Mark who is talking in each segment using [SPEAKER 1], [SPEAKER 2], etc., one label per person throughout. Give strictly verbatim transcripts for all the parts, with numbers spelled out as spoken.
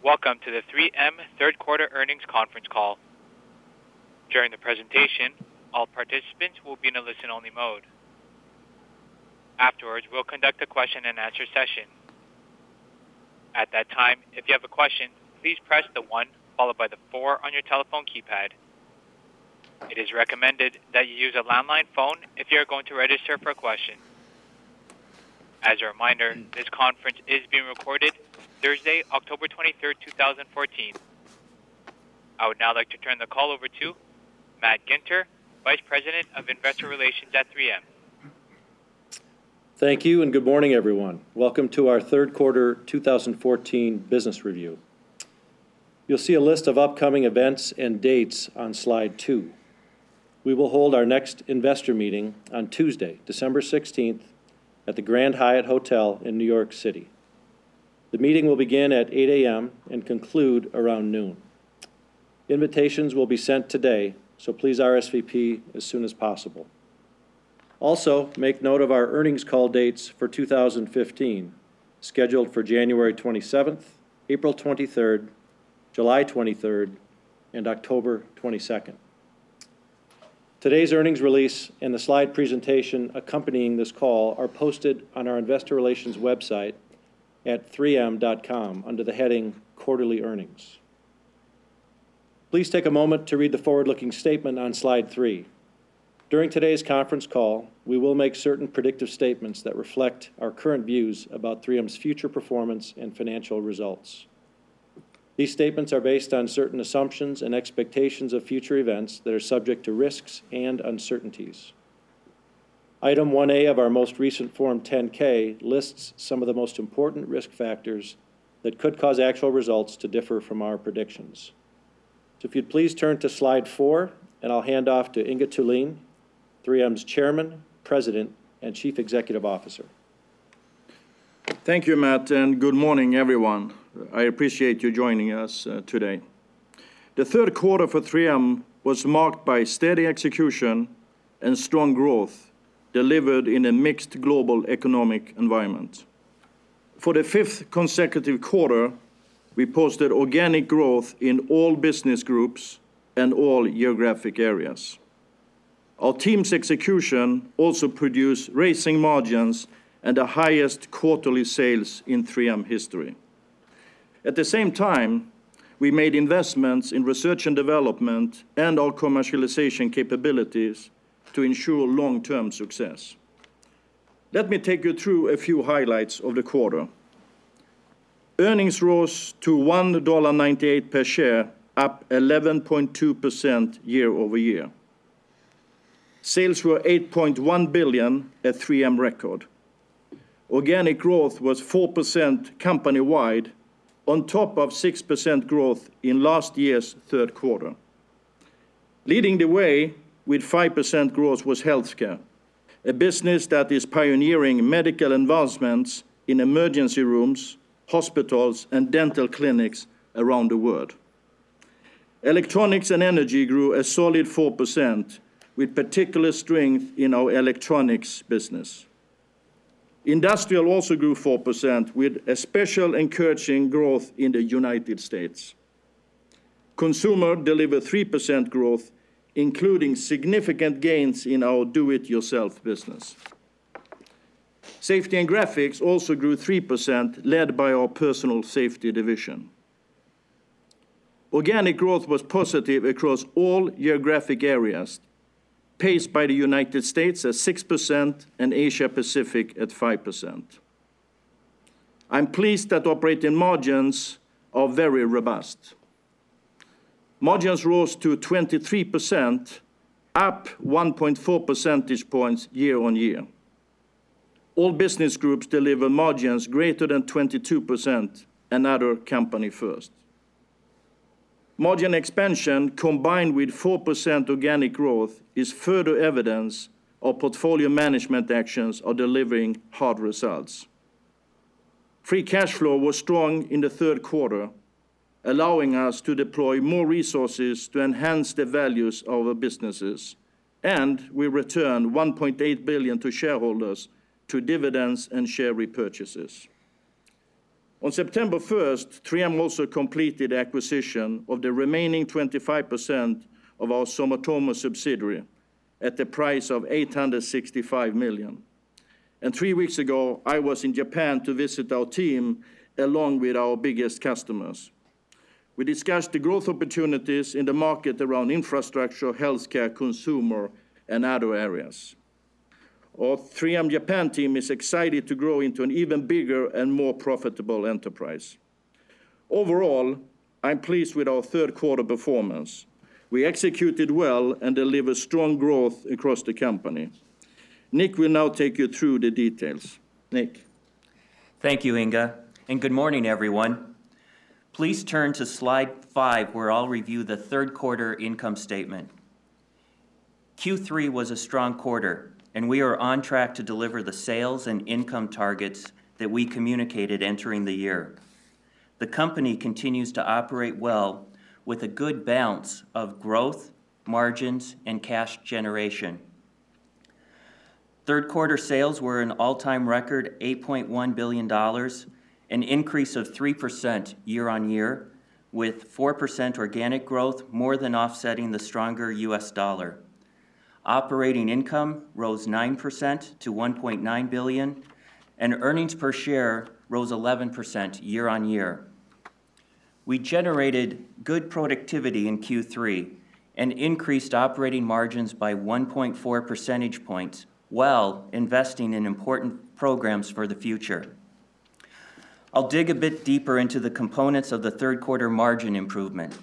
[SPEAKER 1] Welcome to the three M third quarter earnings conference call. During the presentation, all participants will be in a listen-only mode. Afterwards, we'll conduct a question and answer session. At that time, if you have a question, please press the one followed by the four on your telephone keypad. It is recommended that you use a landline phone if you are going to register for a question. As a reminder, this conference is being recorded Thursday, October twenty-third, two thousand fourteen. I would now like to turn the call over to Matt Ginter, Vice President of Investor Relations at three M.
[SPEAKER 2] Thank you and good morning, everyone. Welcome to our third quarter two thousand fourteen business review. You'll see a list of upcoming events and dates on slide two. We will hold our next investor meeting on Tuesday, December sixteenth, at the Grand Hyatt Hotel in New York City. The meeting will begin at eight a m and conclude around noon. Invitations will be sent today, so please R S V P as soon as possible. Also, make note of our earnings call dates for two thousand fifteen, scheduled for January twenty-seventh, April twenty-third, July twenty-third, and October twenty-second. Today's earnings release and the slide presentation accompanying this call are posted on our Investor Relations website at three m dot com under the heading Quarterly Earnings. Please take a moment to read the forward-looking statement on slide three. During today's conference call, we will make certain predictive statements that reflect our current views about three M's future performance and financial results. These statements are based on certain assumptions and expectations of future events that are subject to risks and uncertainties. Item one A of our most recent Form ten K lists some of the most important risk factors that could cause actual results to differ from our predictions. So if you'd please turn to slide four, and I'll hand off to Inge Thulin, three M's Chairman, President, and Chief Executive Officer.
[SPEAKER 3] Thank you, Matt, and good morning, everyone. I appreciate you joining us uh, today. The third quarter for three M was marked by steady execution and strong growth delivered in a mixed global economic environment. For the fifth consecutive quarter, we posted organic growth in all business groups and all geographic areas. Our team's execution also produced rising margins and the highest quarterly sales in three M history. At the same time, we made investments in research and development and our commercialization capabilities to ensure long-term success. Let me take you through a few highlights of the quarter. Earnings rose to one dollar and ninety-eight cents per share, up eleven point two percent year over year. Sales were eight point one billion dollars, a three M record. Organic growth was four percent company-wide, on top of six percent growth in last year's third quarter. Leading the way with five percent growth was healthcare, a business that is pioneering medical advancements in emergency rooms, hospitals, and dental clinics around the world. Electronics and energy grew a solid four percent, with particular strength in our electronics business. Industrial also grew four percent, with especially encouraging growth in the United States. Consumer delivered three percent growth, including significant gains in our do-it-yourself business. Safety and graphics also grew three percent, led by our personal safety division. Organic growth was positive across all geographic areas, paced by the United States at six percent and Asia Pacific at five percent. I'm pleased that operating margins are very robust. Margins rose to twenty-three percent, up one point four percentage points year on year. All business groups deliver margins greater than twenty-two percent, another company first. Margin expansion combined with four percent organic growth is further evidence our portfolio management actions are delivering hard results. Free cash flow was strong in the third quarter, allowing us to deploy more resources to enhance the values of our businesses, and we returned one point eight billion dollars to shareholders through dividends and share repurchases. On September first, three M also completed the acquisition of the remaining twenty-five percent of our Sumitomo subsidiary at the price of eight hundred sixty-five million dollars. And three weeks ago, I was in Japan to visit our team along with our biggest customers. We discussed the growth opportunities in the market around infrastructure, healthcare, consumer, and other areas. Our three M Japan team is excited to grow into an even bigger and more profitable enterprise. Overall, I'm pleased with our third quarter performance. We executed well and delivered strong growth across the company. Nick will now take you through the details. Nick.
[SPEAKER 4] Thank you, Inge, and good morning, everyone. Please turn to slide five, where I'll review the third quarter income statement. Q three was a strong quarter, and we are on track to deliver the sales and income targets that we communicated entering the year. The company continues to operate well with a good balance of growth, margins, and cash generation. Third quarter sales were an all-time record eight point one billion dollars, an increase of three percent year on year, with four percent organic growth more than offsetting the stronger U S dollar. Operating income rose nine percent to one point nine billion dollars, and earnings per share rose eleven percent year on year. We generated good productivity in Q three and increased operating margins by one point four percentage points while investing in important programs for the future. I'll dig a bit deeper into the components of the third quarter margin improvement.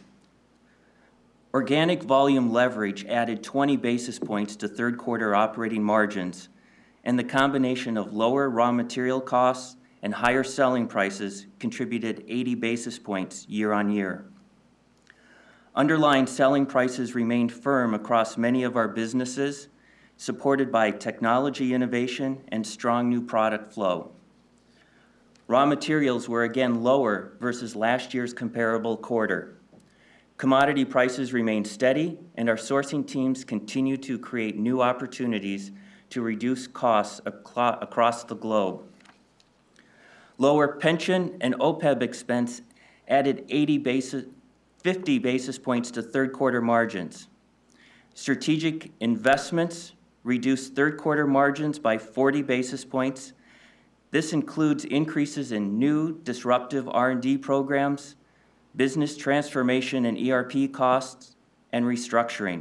[SPEAKER 4] Organic volume leverage added twenty basis points to third quarter operating margins, and the combination of lower raw material costs and higher selling prices contributed eighty basis points year on year. Underlying selling prices remained firm across many of our businesses, supported by technology innovation and strong new product flow. Raw materials were again lower versus last year's comparable quarter. Commodity prices remained steady, and our sourcing teams continue to create new opportunities to reduce costs across the globe. Lower pension and O P E B expense added eighty basis, fifty basis points to third quarter margins. Strategic investments reduced third quarter margins by forty basis points. This includes increases in new disruptive R and D programs, business transformation and E R P costs, and restructuring.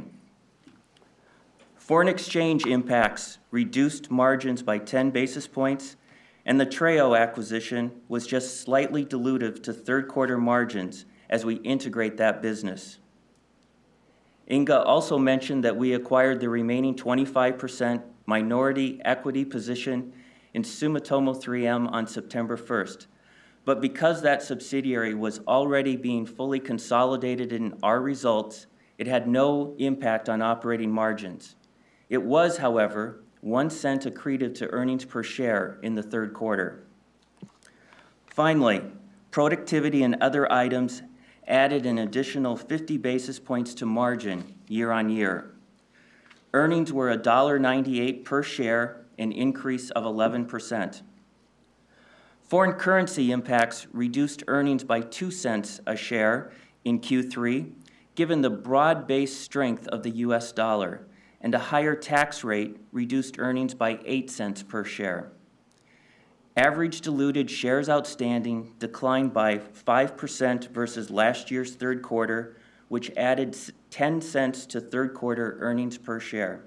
[SPEAKER 4] Foreign exchange impacts reduced margins by ten basis points, and the Treo acquisition was just slightly dilutive to third quarter margins as we integrate that business. Inge also mentioned that we acquired the remaining twenty-five percent minority equity position in Sumitomo three M on September first. But because that subsidiary was already being fully consolidated in our results, it had no impact on operating margins. It was, however, one cent accretive to earnings per share in the third quarter. Finally, productivity and other items added an additional fifty basis points to margin year on year. Earnings were one dollar and ninety-eight cents per share, an increase of eleven percent. Foreign currency impacts reduced earnings by two cents a share in Q three, given the broad-based strength of the U S dollar, and a higher tax rate reduced earnings by eight cents per share. Average diluted shares outstanding declined by five percent versus last year's third quarter, which added ten cents to third quarter earnings per share.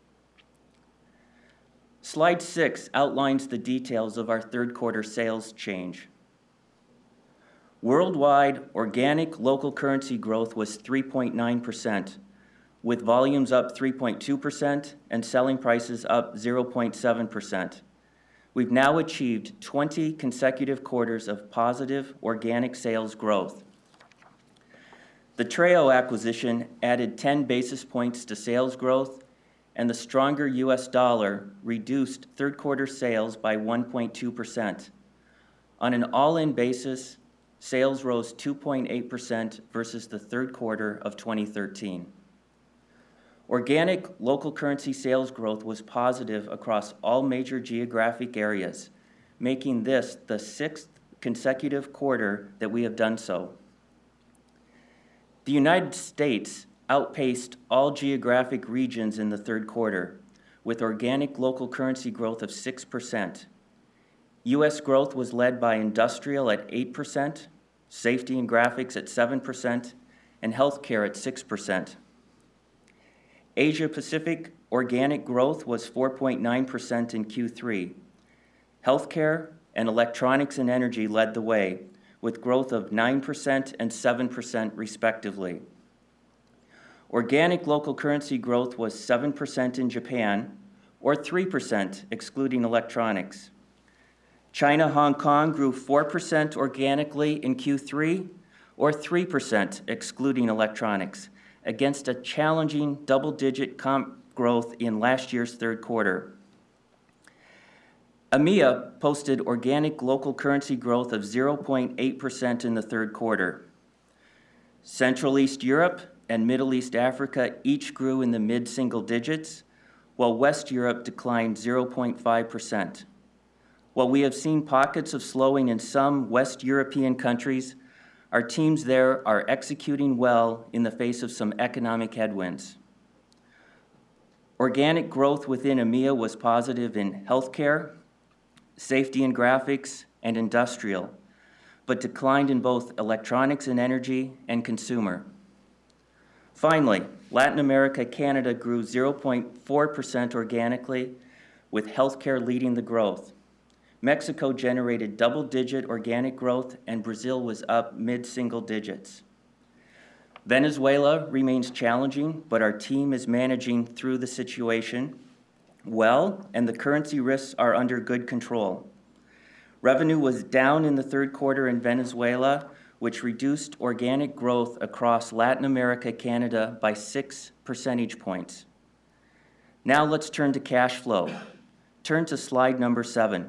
[SPEAKER 4] Slide six outlines the details of our third quarter sales change. Worldwide organic local currency growth was three point nine percent, with volumes up three point two percent and selling prices up zero point seven percent. We've now achieved twenty consecutive quarters of positive organic sales growth. The Treo acquisition added ten basis points to sales growth, and the stronger U S dollar reduced third quarter sales by one point two percent. On an all-in basis, sales rose two point eight percent versus the third quarter of twenty thirteen. Organic local currency sales growth was positive across all major geographic areas, making this the sixth consecutive quarter that we have done so. The United States outpaced all geographic regions in the third quarter, with organic local currency growth of six percent. U S growth was led by industrial at eight percent, safety and graphics at seven percent, and healthcare at six percent. Asia Pacific organic growth was four point nine percent in Q three. Healthcare and electronics and energy led the way, with growth of nine percent and seven percent respectively. Organic local currency growth was seven percent in Japan, or three percent excluding electronics. China, Hong Kong grew four percent organically in Q three, or three percent excluding electronics, against a challenging double-digit comp growth in last year's third quarter. EMEA posted organic local currency growth of zero point eight percent in the third quarter. Central East Europe and Middle East Africa each grew in the mid-single digits, while West Europe declined zero point five percent. While we have seen pockets of slowing in some West European countries, our teams there are executing well in the face of some economic headwinds. Organic growth within EMEA was positive in healthcare, safety and graphics, and industrial, but declined in both electronics and energy and consumer. Finally, Latin America, Canada grew zero point four percent organically, with healthcare leading the growth. Mexico generated double-digit organic growth, and Brazil was up mid-single digits. Venezuela remains challenging, but our team is managing through the situation well, and the currency risks are under good control. Revenue was down in the third quarter in Venezuela, which reduced organic growth across Latin America, Canada by six percentage points. Now let's turn to cash flow. Turn to slide number seven.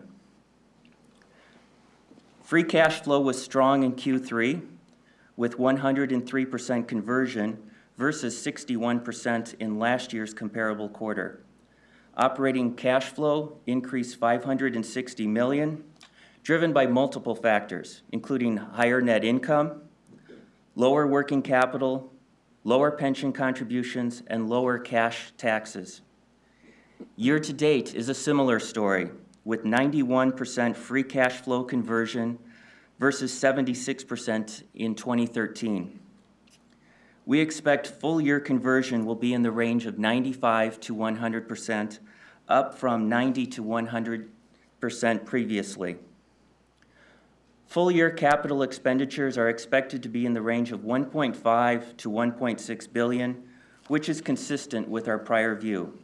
[SPEAKER 4] Free cash flow was strong in Q three, with one hundred three percent conversion versus sixty-one percent in last year's comparable quarter. Operating cash flow increased five hundred sixty million dollars, driven by multiple factors, including higher net income, lower working capital, lower pension contributions, and lower cash taxes. Year-to-date is a similar story, with ninety-one percent free cash flow conversion versus seventy-six percent in twenty thirteen. We expect full-year conversion will be in the range of ninety-five to one hundred percent, up from ninety to one hundred percent previously. Full-year capital expenditures are expected to be in the range of one point five to one point six billion, which is consistent with our prior view.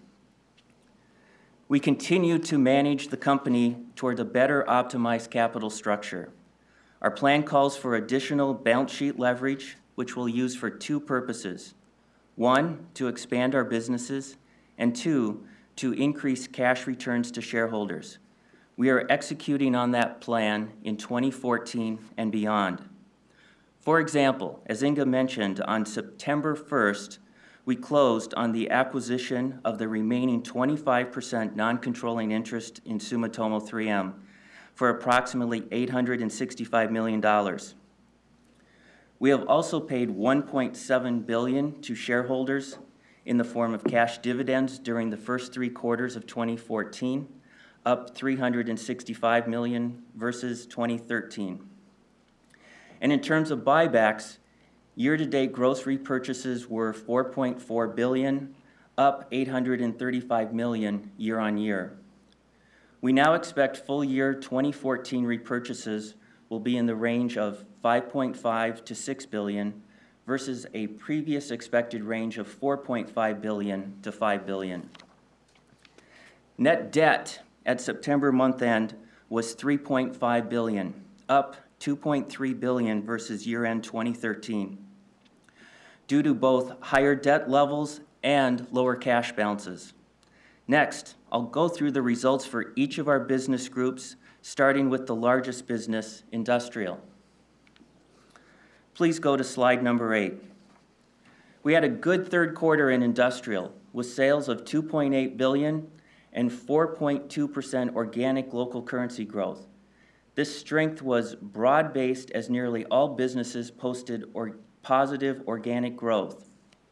[SPEAKER 4] We continue to manage the company toward a better optimized capital structure. Our plan calls for additional balance sheet leverage, which we'll use for two purposes. One, to expand our businesses, and two, to increase cash returns to shareholders. We are executing on that plan in twenty fourteen and beyond. For example, as Inga mentioned, on September first, we closed on the acquisition of the remaining twenty-five percent non-controlling interest in Sumitomo three M for approximately eight hundred sixty-five million dollars. We have also paid one point seven billion dollars to shareholders in the form of cash dividends during the first three quarters of twenty fourteen, up three hundred sixty-five million dollars versus twenty thirteen. And in terms of buybacks, year-to-date gross repurchases were four point four billion dollars, up eight hundred thirty-five million dollars year on year. We now expect full-year twenty fourteen repurchases will be in the range of five point five to six billion dollars versus a previous expected range of four point five billion dollars to five billion dollars. Net debt at September month-end was three point five billion dollars, up two point three billion dollars versus year-end twenty thirteen, due to both higher debt levels and lower cash balances. Next, I'll go through the results for each of our business groups, starting with the largest business, industrial. Please go to slide number eight. We had a good third quarter in industrial, with sales of two point eight billion dollars and four point two percent organic local currency growth. This strength was broad-based as nearly all businesses posted or positive organic growth.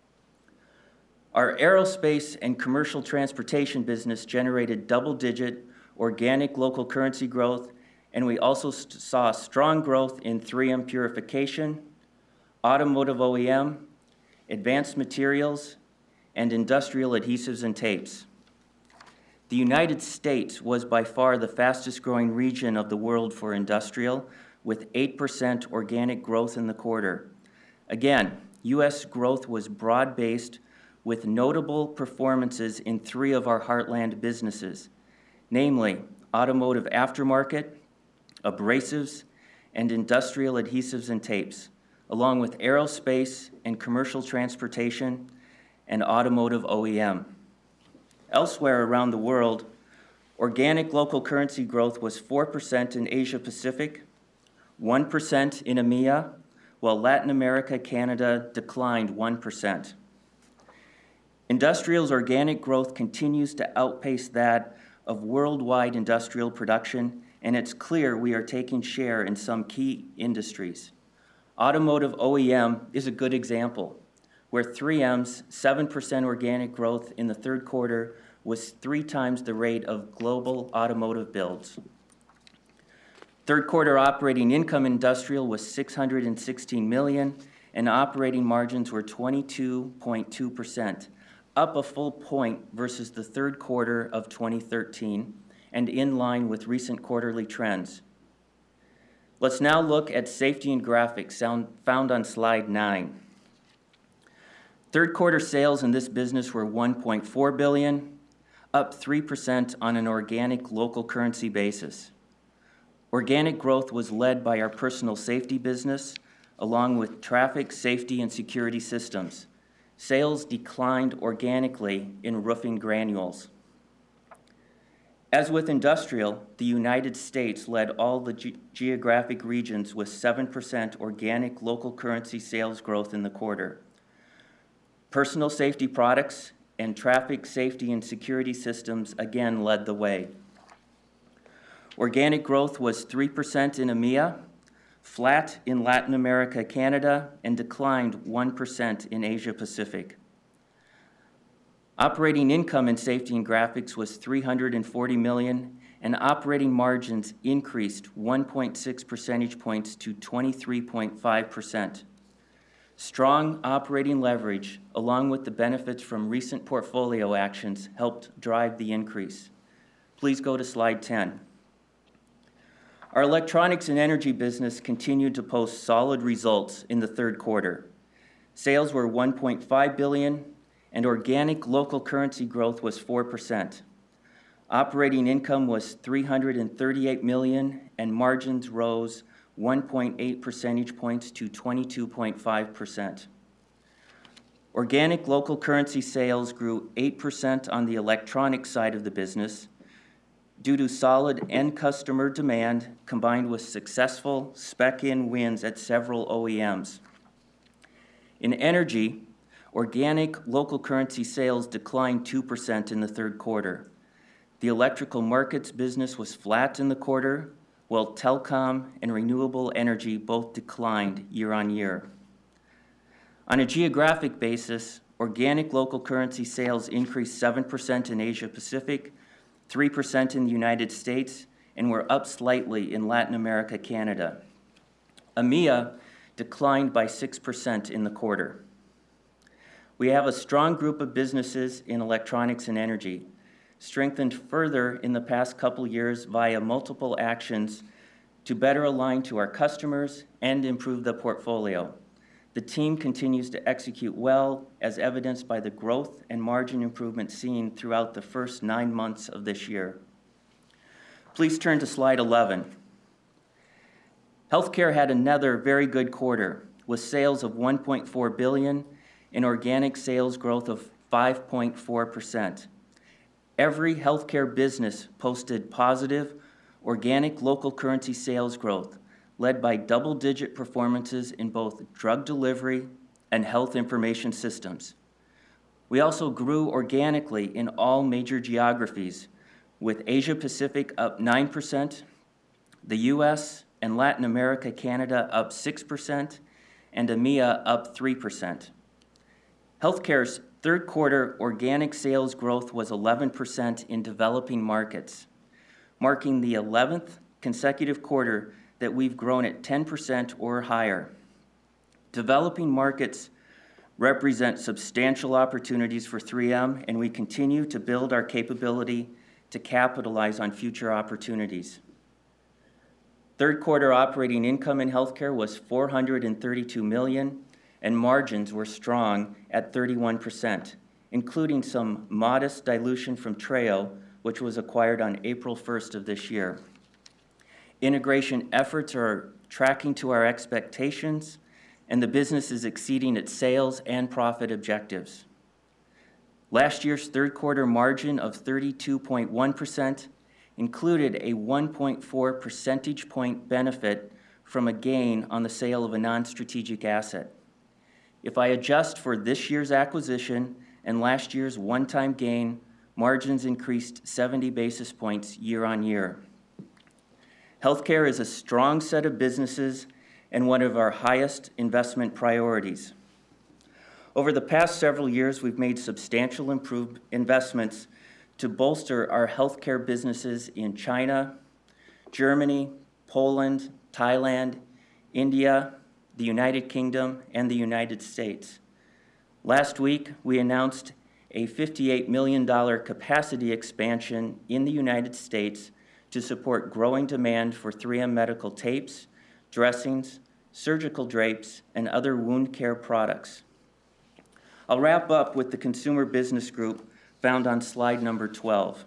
[SPEAKER 4] Our aerospace and commercial transportation business generated double-digit organic local currency growth, and we also st- saw strong growth in three M purification, automotive O E M, advanced materials, and industrial adhesives and tapes. The United States was by far the fastest growing region of the world for industrial, with eight percent organic growth in the quarter. Again, U S growth was broad-based, with notable performances in three of our heartland businesses, namely automotive aftermarket, abrasives, and industrial adhesives and tapes, along with aerospace and commercial transportation and automotive O E M. Elsewhere around the world, organic local currency growth was four percent in Asia Pacific, one percent in EMEA, while Latin America, Canada declined one percent. Industrial's organic growth continues to outpace that of worldwide industrial production, and it's clear we are taking share in some key industries. Automotive O E M is a good example, where three M's seven percent organic growth in the third quarter was three times the rate of global automotive builds. Third quarter operating income in industrial was six hundred sixteen million dollars, and operating margins were twenty-two point two percent, up a full point versus the third quarter of twenty thirteen, and in line with recent quarterly trends. Let's now look at safety and graphics found on slide nine. Third quarter sales in this business were one point four billion dollars, up three percent on an organic local currency basis. Organic growth was led by our personal safety business, along with traffic safety and security systems. Sales declined organically in roofing granules. As with industrial, the United States led all the ge- geographic regions with seven percent organic local currency sales growth in the quarter. Personal safety products and traffic safety and security systems again led the way. Organic growth was three percent in EMEA, flat in Latin America, Canada, and declined one percent in Asia Pacific. Operating income in safety and graphics was three hundred forty million dollars, and operating margins increased one point six percentage points to twenty-three point five percent. Strong operating leverage, along with the benefits from recent portfolio actions, helped drive the increase. Please go to slide ten. Our electronics and energy business continued to post solid results in the third quarter. Sales were one point five billion dollars, and organic local currency growth was four percent. Operating income was three hundred thirty-eight million dollars, and margins rose one point eight percentage points to twenty-two point five percent. Organic local currency sales grew eight percent on the electronic side of the business due to solid end customer demand combined with successful spec-in wins at several O E Ms. In energy, organic local currency sales declined two percent in the third quarter. The electrical markets business was flat in the quarter, while telecom and renewable energy both declined year on year. On a geographic basis, organic local currency sales increased seven percent in Asia Pacific, three percent in the United States, and were up slightly in Latin America, Canada. EMEA declined by six percent in the quarter. We have a strong group of businesses in electronics and energy, strengthened further in the past couple years via multiple actions to better align to our customers and improve the portfolio. The team continues to execute well, as evidenced by the growth and margin improvement seen throughout the first nine months of this year. Please turn to slide eleven. Healthcare had another very good quarter, with sales of one point four billion dollars and organic sales growth of five point four percent. Every healthcare business posted positive organic local currency sales growth, led by double-digit performances in both drug delivery and health information systems. We also grew organically in all major geographies, with Asia Pacific up nine percent, The U S and Latin America, Canada up six percent, and EMEA up three percent. Healthcare's third quarter organic sales growth was eleven percent in developing markets, marking the eleventh consecutive quarter that we've grown at ten percent or higher. Developing markets represent substantial opportunities for three M, and we continue to build our capability to capitalize on future opportunities. Third quarter operating income in healthcare was four hundred thirty-two million dollars, and margins were strong at thirty-one percent, including some modest dilution from Treo, which was acquired on April first of this year. Integration efforts are tracking to our expectations, and the business is exceeding its sales and profit objectives. Last year's third quarter margin of thirty-two point one percent included a one point four percentage point benefit from a gain on the sale of a non-strategic asset. If I adjust for this year's acquisition and last year's one-time gain, margins increased seventy basis points year on year. Healthcare is a strong set of businesses and one of our highest investment priorities. Over the past several years, we've made substantial improved investments to bolster our healthcare businesses in China, Germany, Poland, Thailand, India, the United Kingdom, and the United States. Last week, we announced a fifty-eight million dollars capacity expansion in the United States to support growing demand for three M medical tapes, dressings, surgical drapes, and other wound care products. I'll wrap up with the Consumer Business Group found on slide number twelve.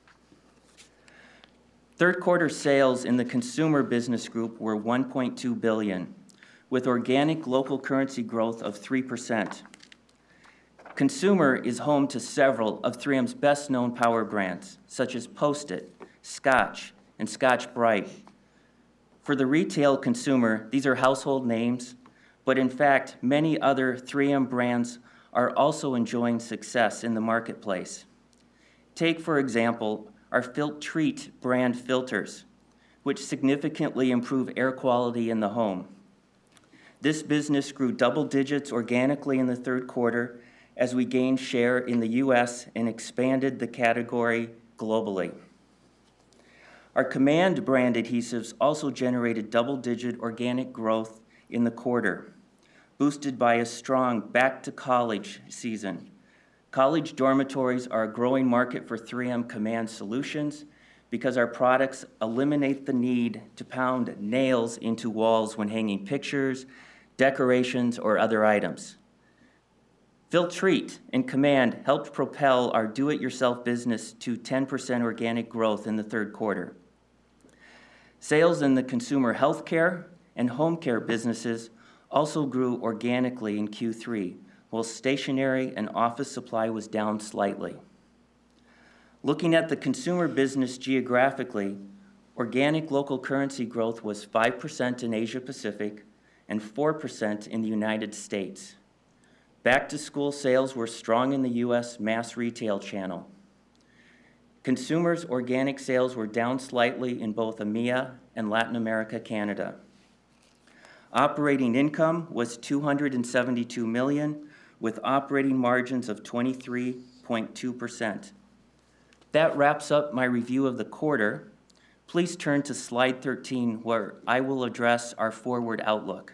[SPEAKER 4] Third quarter sales in the Consumer Business Group were one point two billion dollars, with organic local currency growth of three percent. Consumer is home to several of three M's best-known power brands, such as Post-it, Scotch, and Scotch-Brite. For the retail consumer, these are household names, but in fact, many other three M brands are also enjoying success in the marketplace. Take, for example, our Filtrete brand filters, which significantly improve air quality in the home. This business grew double digits organically in the third quarter as we gained share in the U S and expanded the category globally. Our Command brand adhesives also generated double-digit organic growth in the quarter, boosted by a strong back-to-college season. College dormitories are a growing market for three M Command solutions because our products eliminate the need to pound nails into walls when hanging pictures, decorations, or other items. Filtrete and Command helped propel our do-it-yourself business to ten percent organic growth in the third quarter. Sales in the consumer healthcare and home care businesses also grew organically in Q three, while stationery and office supply was down slightly. Looking at the consumer business geographically, organic local currency growth was five percent in Asia Pacific and four percent in the United States. Back-to-school sales were strong in the U S mass retail channel. Consumers' organic sales were down slightly in both EMEA and Latin America, Canada. Operating income was two hundred seventy-two million dollars, with operating margins of twenty-three point two percent. That wraps up my review of the quarter. Please turn to slide thirteen, where I will address our forward outlook.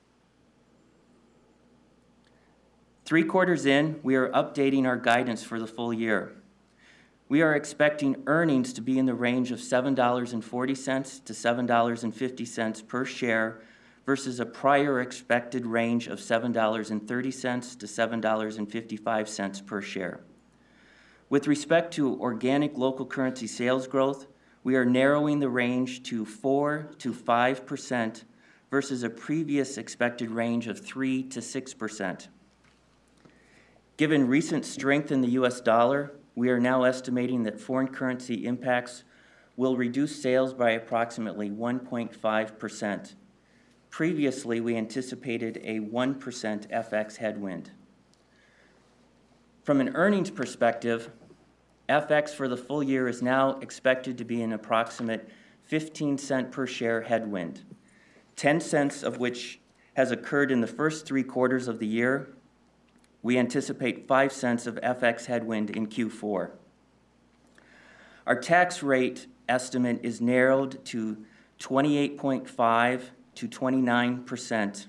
[SPEAKER 4] Three quarters in, we are updating our guidance for the full year. We are expecting earnings to be in the range of seven dollars and forty cents to seven dollars and fifty cents per share versus a prior expected range of seven dollars and thirty cents to seven dollars and fifty-five cents per share. With respect to organic local currency sales growth, we are narrowing the range to four to five percent versus a previous expected range of three to six percent. Given recent strength in the U S dollar, we are now estimating that foreign currency impacts will reduce sales by approximately one point five percent. Previously, we anticipated a one percent F X headwind. From an earnings perspective, F X for the full year is now expected to be an approximate fifteen cent per share headwind, ten cents of which has occurred in the first three quarters of the year. We anticipate five cents of F X headwind in Q four. Our tax rate estimate is narrowed to twenty-eight point five to twenty-nine percent.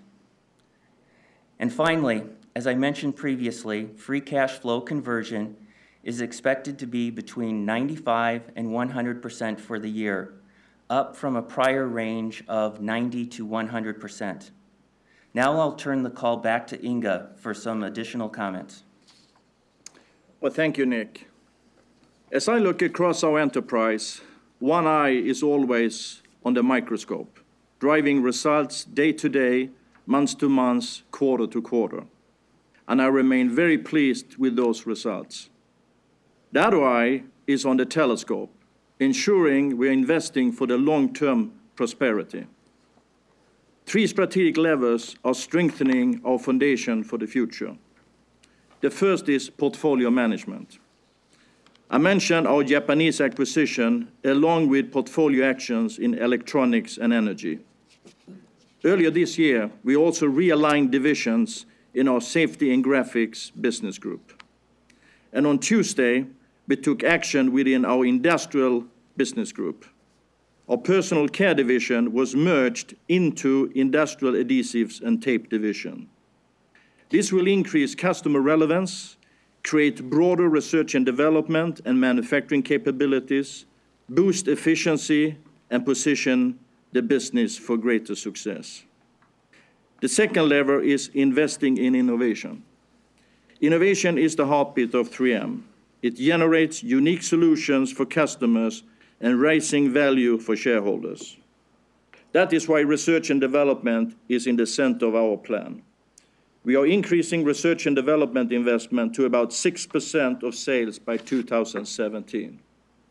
[SPEAKER 4] And finally, as I mentioned previously, free cash flow conversion is expected to be between ninety-five and one hundred percent for the year, up from a prior range of ninety to one hundred percent. Now I'll turn the call back to Inge for some additional comments.
[SPEAKER 3] Well, thank you, Nick. As I look across our enterprise, one eye is always on the microscope, driving results day to day, month to month, quarter to quarter. And I remain very pleased with those results. The other eye is on the telescope, ensuring we're investing for the long-term prosperity. Three strategic levers are strengthening our foundation for the future. The first is portfolio management. I mentioned our Japanese acquisition along with portfolio actions in electronics and energy. Earlier this year, we also realigned divisions in our Safety and Graphics business group. And on Tuesday, we took action within our Industrial business group. Our Personal Care division was merged into Industrial Adhesives and Tape division. This will increase customer relevance, create broader research and development and manufacturing capabilities, boost efficiency, and position the business for greater success. The second lever is investing in innovation. Innovation is the heartbeat of three M. It generates unique solutions for customers and raising value for shareholders. That is why research and development is in the center of our plan. We are increasing research and development investment to about six percent of sales by two thousand seventeen.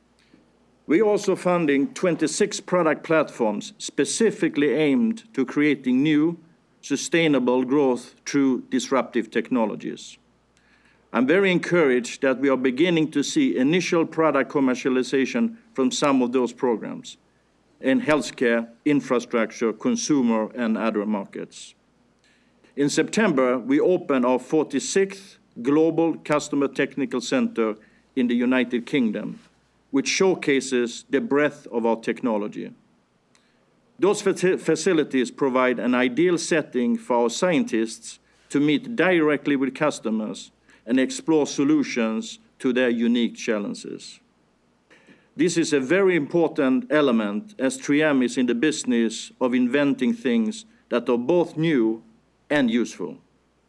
[SPEAKER 3] We are also funding twenty-six product platforms specifically aimed to creating new, sustainable growth through disruptive technologies. I'm very encouraged that we are beginning to see initial product commercialization from some of those programs in healthcare, infrastructure, consumer, and other markets. In September, we opened our forty-sixth Global Customer Technical Center in the United Kingdom, which showcases the breadth of our technology. Those facilities provide an ideal setting for our scientists to meet directly with customers and explore solutions to their unique challenges. This is a very important element as three M is in the business of inventing things that are both new and useful.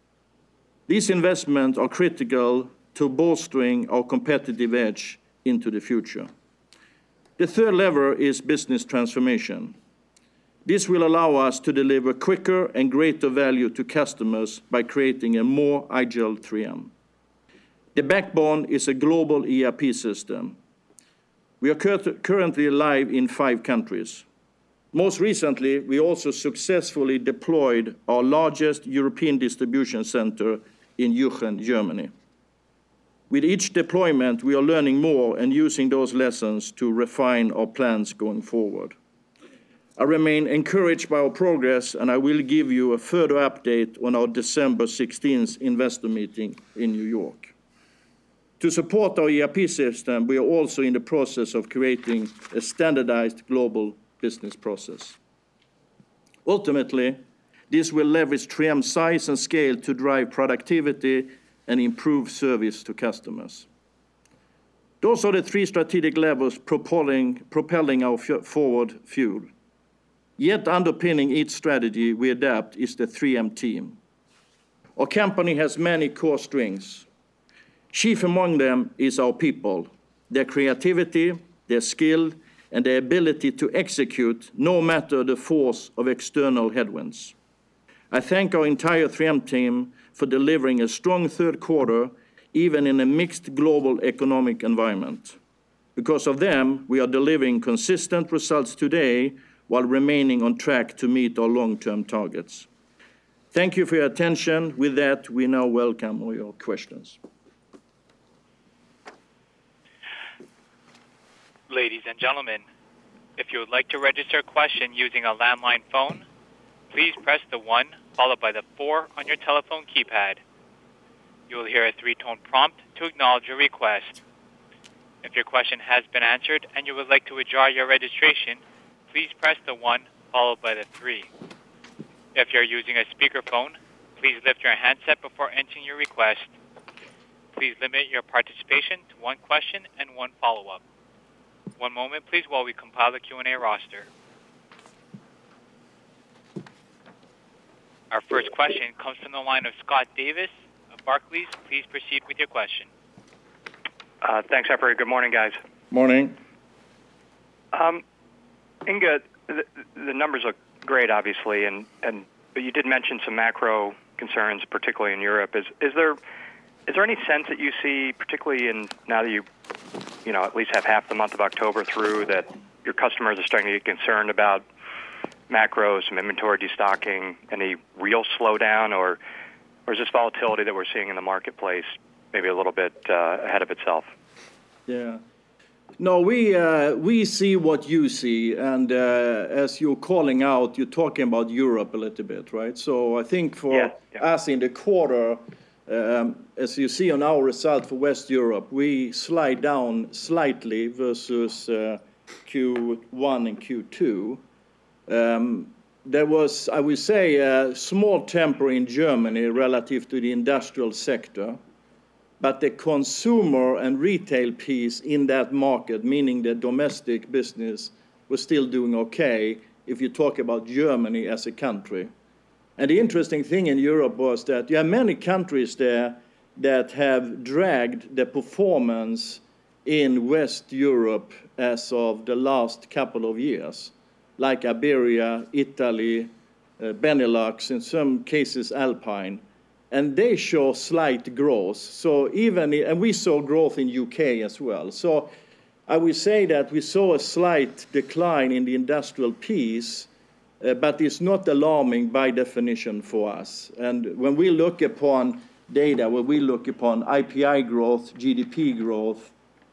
[SPEAKER 3] These investments are critical to bolstering our competitive edge into the future. The third lever is business transformation. This will allow us to deliver quicker and greater value to customers by creating a more agile three M. The backbone is a global E R P system. We are cur currently live in five countries. Most recently, we also successfully deployed our largest European distribution center in Juchen, Germany. With each deployment, we are learning more and using those lessons to refine our plans going forward. I remain encouraged by our progress, and I will give you a further update on our December sixteenth investor meeting in New York. To support our E R P system, we are also in the process of creating a standardized global business process. Ultimately, this will leverage three M's size and scale to drive productivity and improve service to customers. Those are the three strategic levers propelling, propelling our forward fuel. Yet underpinning each strategy we adapt is the three M team. Our company has many core strengths. Chief among them is our people, their creativity, their skill, and their ability to execute no matter the force of external headwinds. I thank our entire three M team for delivering a strong third quarter, even in a mixed global economic environment. Because of them, we are delivering consistent results today while remaining on track to meet our long-term targets. Thank you for your attention. With that, we now welcome all your questions.
[SPEAKER 1] Ladies and gentlemen, If you would like to register a question using a landline phone, please press the one followed by the four on your telephone keypad. You will hear a three-tone prompt to acknowledge your request. If your question has been answered and you would like to withdraw your registration, please press the one followed by the three. If you're using a speakerphone, please lift your handset before entering your request. Please limit your participation to one question and one follow-up. One moment, please, while we compile the Q and A roster. Our first question comes from the line of Scott Davis of Barclays. Please proceed with your question.
[SPEAKER 5] Uh, thanks, Operator. Good morning, guys.
[SPEAKER 3] Morning.
[SPEAKER 5] Um, Inge, the, the numbers look great, obviously, and, and but you did mention some macro concerns, particularly in Europe. Is is there is there any sense that you see, particularly in now that you you know at least have half the month of October through, that your customers are starting to get concerned about macro, some inventory destocking, any real slowdown, or or is this volatility that we're seeing in the marketplace maybe a little bit uh, ahead of itself?
[SPEAKER 3] Yeah. No, we uh, we see what you see, and uh, as you're calling out, you're talking about Europe a little bit, right? So I think for
[SPEAKER 5] Yeah, yeah.
[SPEAKER 3] us in the quarter, um, as you see on our result for West Europe, we slide down slightly versus uh, Q one and Q two. Um, there was, I would say, a small temper in Germany relative to the industrial sector. But the consumer and retail piece in that market, meaning the domestic business, was still doing okay if you talk about Germany as a country. And the interesting thing in Europe was that you have many countries there that have dragged the performance in West Europe as of the last couple of years, like Iberia, Italy, uh, Benelux, in some cases Alpine. And they show slight growth. So even, and we saw growth in U K as well. So I would say that we saw a slight decline in the industrial piece, uh, but it's not alarming by definition for us. And when we look upon data, when we look upon I P I growth, G D P growth,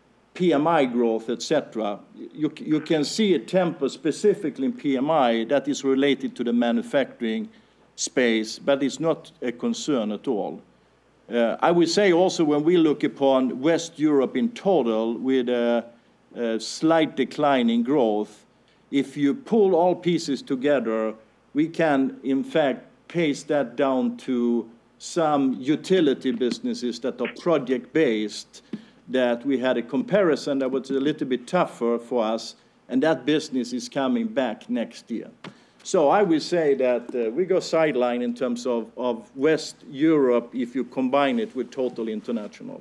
[SPEAKER 3] P M I growth, et cetera, you, you can see a temper specifically in P M I that is related to the manufacturing space, but it's not a concern at all. Uh, I would say also when we look upon West Europe in total with a, a slight decline in growth, if you pull all pieces together, we can in fact pace that down to some utility businesses that are project-based, that we had a comparison that was a little bit tougher for us, and that business is coming back next year. So I would say that uh, we go sideline in terms of, of West Europe if you combine it with total international.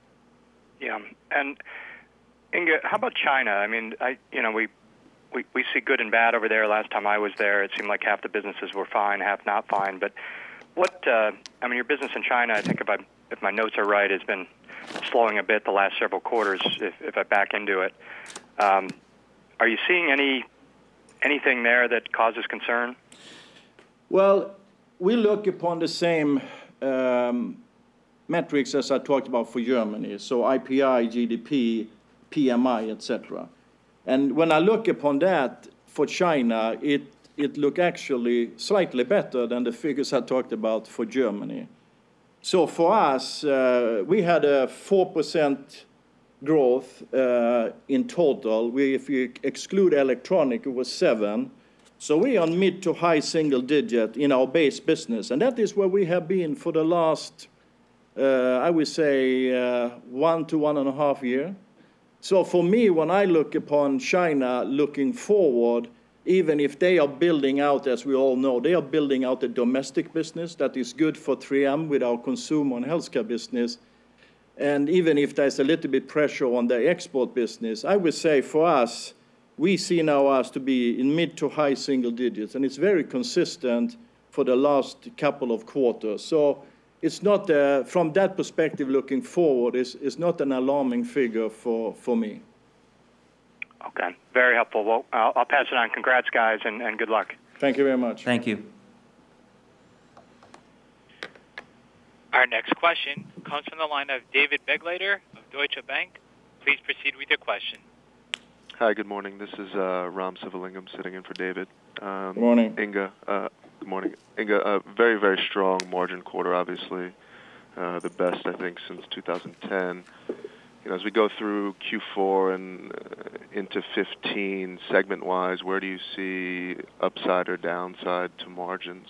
[SPEAKER 5] Yeah, and Inge, how about China? I mean, I you know we, we we see good and bad over there. Last time I was there, it seemed like half the businesses were fine, half not fine. But what uh, I mean, your business in China, I think if I if my notes are right, has been slowing a bit the last several quarters. If if I back into it, um, are you seeing any? Anything there that causes concern?
[SPEAKER 3] Well, we look upon the same um, metrics as I talked about for Germany, so I P I, G D P, P M I, et cetera. And when I look upon that for China, it it look actually slightly better than the figures I talked about for Germany. So for us, uh, we had a four percent growth uh, in total. We, if you exclude electronic, it was seven. So we are mid to high single digit in our base business. And that is where we have been for the last, uh, I would say, uh, one to one and a half year. So for me, when I look upon China looking forward, even if they are building out, as we all know, they are building out a domestic business that is good for three M with our consumer and healthcare business. And even if there's a little bit pressure on the export business, I would say for us, we see now us to be in mid to high single digits, and it's very consistent for the last couple of quarters. So it's not, uh, from that perspective looking forward, it's, it's not an alarming figure for, for me.
[SPEAKER 5] Okay, very helpful. Well, I'll, I'll pass it on. Congrats, guys, and, and good luck.
[SPEAKER 3] Thank you very much.
[SPEAKER 4] Thank you.
[SPEAKER 1] Our next question comes from the line of David Begleiter of Deutsche Bank. Please proceed with your question.
[SPEAKER 6] Hi, good morning. This is uh, Ram Sivalingam sitting in for David. Um,
[SPEAKER 3] Good morning.
[SPEAKER 6] Inga, uh, good morning. Inga, a very, very strong margin quarter, obviously. Uh, the best, I think, since two thousand ten. You know, as we go through Q four and uh, into fifteen, segment-wise, where do you see upside or downside to margins?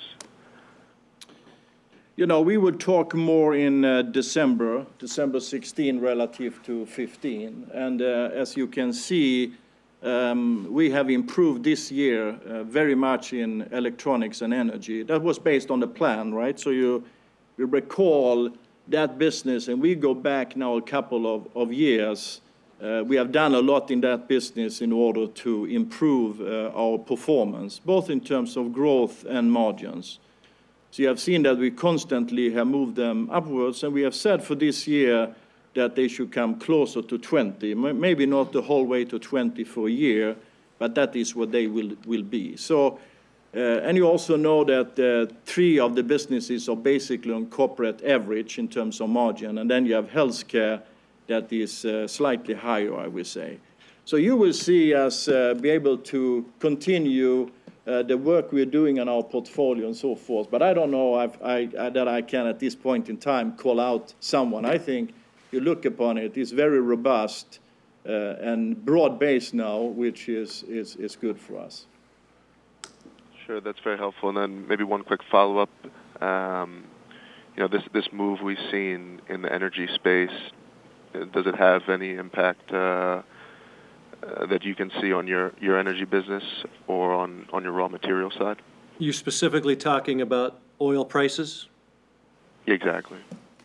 [SPEAKER 3] You know, we would talk more in uh, December, December sixteenth relative to fifteen. And uh, as you can see, um, we have improved this year uh, very much in electronics and energy. That was based on the plan, right? So you, you recall that business, and we go back now a couple of, of years. Uh, we have done a lot in that business in order to improve uh, our performance, both in terms of growth and margins. So you have seen that we constantly have moved them upwards, and we have said for this year that they should come closer to twenty, maybe not the whole way to twenty for a year, but that is what they will, will be. So, uh, and you also know that uh, three of the businesses are basically on corporate average in terms of margin, and then you have healthcare that is uh, slightly higher, I would say. So you will see us uh, be able to continue Uh, the work we're doing on our portfolio and so forth. But I don't know if I, I, that I can, at this point in time, call out someone. I think you look upon it, it's very robust uh, and broad-based now, which is, is, is good for us.
[SPEAKER 6] Sure, that's very helpful. And then maybe one quick follow-up. Um, you know, this, this move we've seen in the energy space, does it have any impact uh, Uh, that you can see on your, your energy business or on, on your raw material side?
[SPEAKER 2] You specifically talking about oil prices?
[SPEAKER 6] Exactly.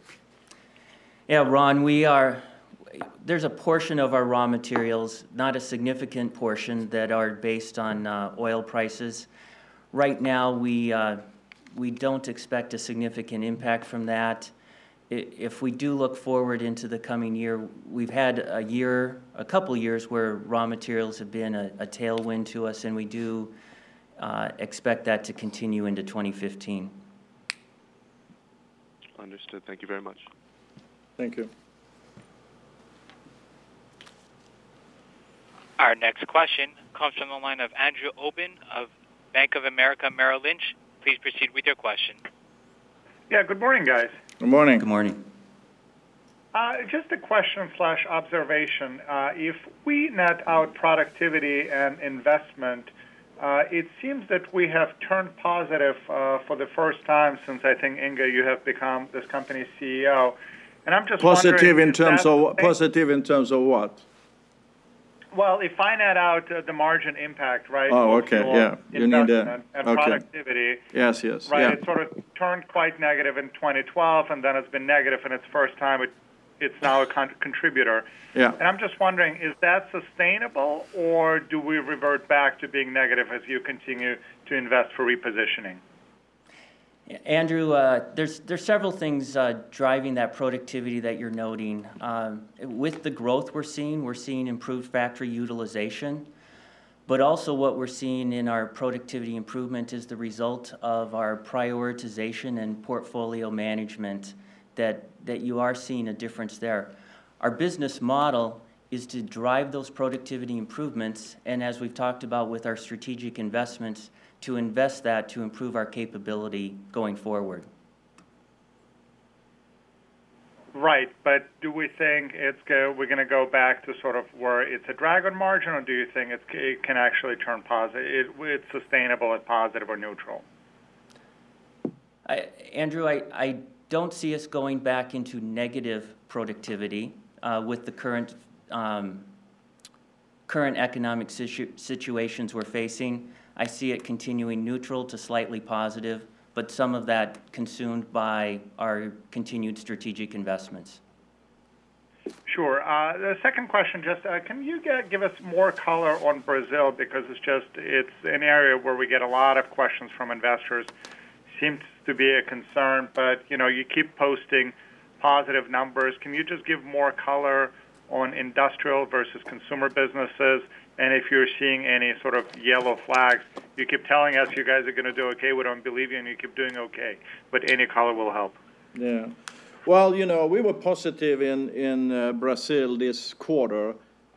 [SPEAKER 4] Yeah, Ron, we are, there's a portion of our raw materials, not a significant portion, that are based on uh, oil prices. Right now, we, uh, we don't expect a significant impact from that. If we do look forward into the coming year, we've had a year, a couple years where raw materials have been a, a tailwind to us, and we do uh, expect that to continue into twenty fifteen.
[SPEAKER 6] Understood. Thank you very much.
[SPEAKER 3] Thank you.
[SPEAKER 1] Our next question comes from the line of Andrew Obin of Bank of America Merrill Lynch. Please proceed with your question.
[SPEAKER 7] Yeah, good morning, guys.
[SPEAKER 3] Good morning.
[SPEAKER 4] Good morning.
[SPEAKER 7] Uh, just a question slash observation. Uh, if we net out productivity and investment, uh, it seems that we have turned positive uh, for the first time since, I think, Inga, you have become this company's C E O. And I'm just
[SPEAKER 3] Positive
[SPEAKER 7] wondering,
[SPEAKER 3] in terms
[SPEAKER 7] that,
[SPEAKER 3] of positive in terms of what?
[SPEAKER 7] Well, if I net out uh, the margin impact, right?
[SPEAKER 3] Oh,
[SPEAKER 7] of
[SPEAKER 3] okay,
[SPEAKER 7] your
[SPEAKER 3] yeah. You need a-
[SPEAKER 7] investment and
[SPEAKER 3] okay.
[SPEAKER 7] productivity.
[SPEAKER 3] Yes, yes,
[SPEAKER 7] Right,
[SPEAKER 3] yeah.
[SPEAKER 7] it sort of turned quite negative in twenty twelve, and then it's been negative in its first time. It, it's now a con- contributor.
[SPEAKER 3] Yeah.
[SPEAKER 7] And I'm just wondering, is that sustainable, or do we revert back to being negative as you continue to invest for repositioning?
[SPEAKER 4] Andrew, uh, there's there's several things uh, driving that productivity that you're noting. Um, with the growth we're seeing, we're seeing improved factory utilization, but also what we're seeing in our productivity improvement is the result of our prioritization and portfolio management. That that you are seeing a difference there. Our business model is to drive those productivity improvements, and as we've talked about with our strategic investments, to invest that to improve our capability going forward.
[SPEAKER 7] Right, but do we think it's go, we're going to go back to sort of where it's a drag on margin, or do you think it's, it can actually turn positive? It, it's sustainable at positive or neutral?
[SPEAKER 4] I, Andrew, I, I don't see us going back into negative productivity uh, with the current um, current economic situ- situations we're facing. I see it continuing neutral to slightly positive, but some of that consumed by our continued strategic investments.
[SPEAKER 7] Sure. Uh, the second question, just uh, can you get, give us more color on Brazil, because it's just it's an area where we get a lot of questions from investors. Seems to be a concern, but you know you keep posting positive numbers. Can you just give more color on industrial versus consumer businesses? And if you're seeing any sort of yellow flags, you keep telling us you guys are going to do okay. We don't believe you, and you keep doing okay. But any color will help.
[SPEAKER 3] Yeah. Well, you know, we were positive in, in uh, Brazil this quarter.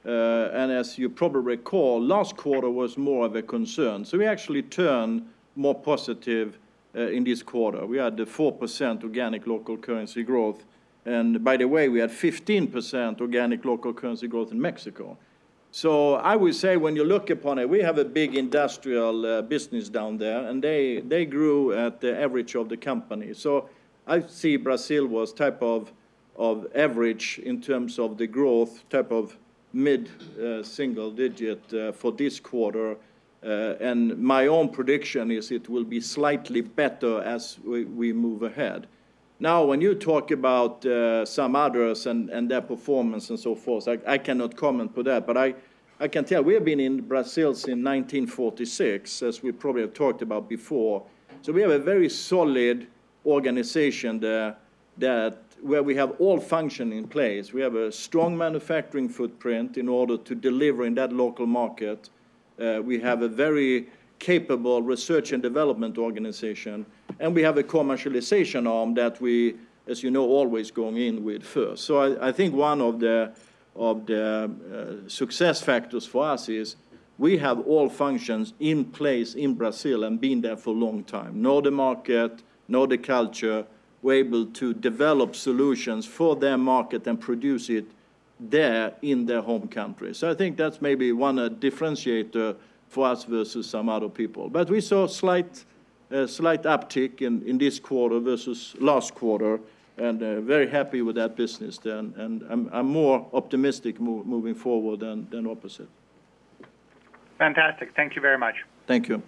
[SPEAKER 3] Uh, and as you probably recall, last quarter was more of a concern. So we actually turned more positive uh, in this quarter. We had the four percent organic local currency growth. And by the way, we had fifteen percent organic local currency growth in Mexico. So I would say when you look upon it, we have a big industrial uh, business down there, and they, they grew at the average of the company. So I see Brazil was type of, of average in terms of the growth, type of mid uh, single digit uh, for this quarter. Uh, and my own prediction is it will be slightly better as we, we move ahead. Now, when you talk about uh, some others and, and their performance and so forth, I, I cannot comment on that, but I, I can tell we have been in Brazil since nineteen forty-six, as we probably have talked about before. So we have a very solid organization there that where we have all function in place. We have a strong manufacturing footprint in order to deliver in that local market. Uh, we have a very capable research and development organization, and we have a commercialization arm that we, as you know, always going in with first. So I, I think one of the, of the uh, success factors for us is we have all functions in place in Brazil and been there for a long time. Know the market, know the culture, we're able to develop solutions for their market and produce it there in their home country. So I think that's maybe one uh, differentiator for us versus some other people. But we saw a slight, uh, slight uptick in, in this quarter versus last quarter, and uh, very happy with that business then. And I'm, I'm more optimistic mo moving forward than, than opposite.
[SPEAKER 7] Fantastic. Thank you very much.
[SPEAKER 3] Thank you.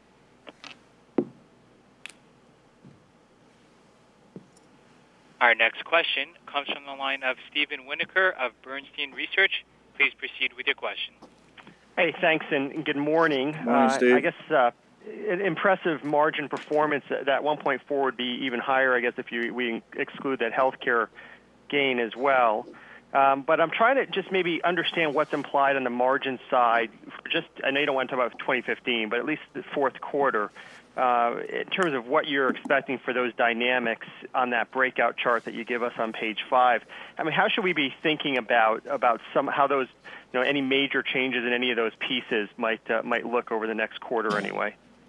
[SPEAKER 1] Our next question comes from the line of Steven Winokur of Bernstein Research. Please proceed with your question.
[SPEAKER 8] Hey, thanks, and good morning.
[SPEAKER 3] Morning, Steve.
[SPEAKER 8] Uh, I guess uh, an impressive margin performance. That one point four would be even higher, I guess, if you, we exclude that healthcare gain as well. Um, but I'm trying to just maybe understand what's implied on the margin side. Just, I know you don't want to talk about twenty fifteen, but at least the fourth quarter. Uh, in terms of what you're expecting for those dynamics on that breakout chart that you give us on page five. I mean, how should we be thinking about about some how those, you know, any major changes in any of those pieces might uh, might look over the next quarter anyway?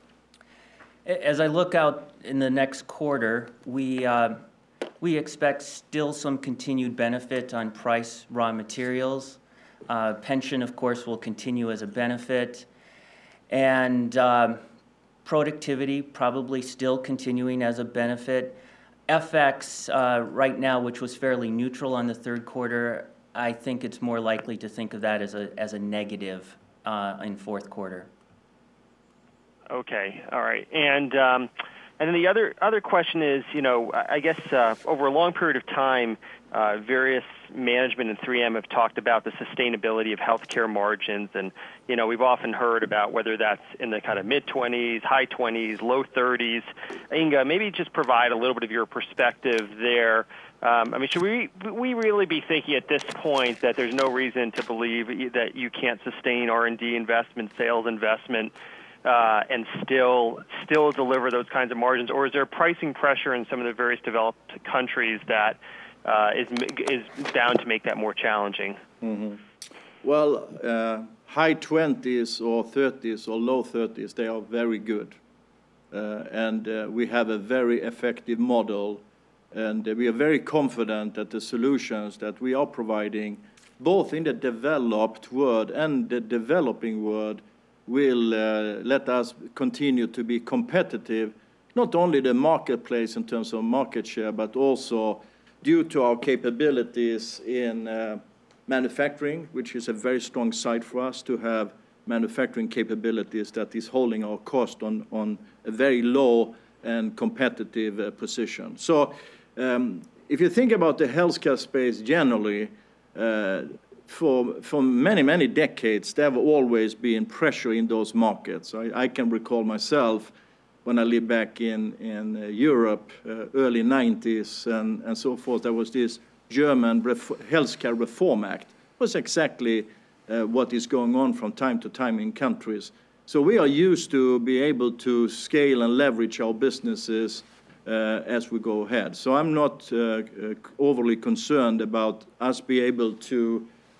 [SPEAKER 4] As I look out in the next quarter, we uh, we expect still some continued benefit on price raw materials. Uh, pension, of course, will continue as a benefit, and um, productivity probably still continuing as a benefit. F X uh, right now, which was fairly neutral on the third quarter, I think it's more likely to think of that as a as a negative uh, in fourth quarter.
[SPEAKER 8] Okay, all right, and um, and then the other other question is, you know, I guess uh, over a long period of time, uh, various management in three M have talked about the sustainability of healthcare margins, and you know, we've often heard about whether that's in the kind of mid twenties, high twenties, low thirties. Inge, maybe just provide a little bit of your perspective there. Um, I mean, should we we really be thinking at this point that there's no reason to believe that you can't sustain R and D investment, sales investment, uh, and still still deliver those kinds of margins, or is there pricing pressure in some of the various developed countries that uh, is is bound to make that more challenging?
[SPEAKER 3] Mm-hmm. Well, uh, high twenties or thirties or low thirties, they are very good, uh, and uh, we have a very effective model. And we are very confident that the solutions that we are providing, both in the developed world and the developing world, will uh, let us continue to be competitive, not only the marketplace in terms of market share, but also due to our capabilities in uh, manufacturing, which is a very strong side for us to have manufacturing capabilities that is holding our cost on, on a very low and competitive uh, position. So um, if you think about the healthcare space generally, uh, for, for many, many decades, there have always been pressure in those markets. I, I can recall myself when I lived back in, in uh, Europe, uh, early nineties and, and so forth, there was this German ref Healthcare Reform Act. It was exactly uh, what is going on from time to time in countries. So we are used to be able to scale and leverage our businesses uh, as we go ahead. So I'm not uh, uh, overly concerned about us being able to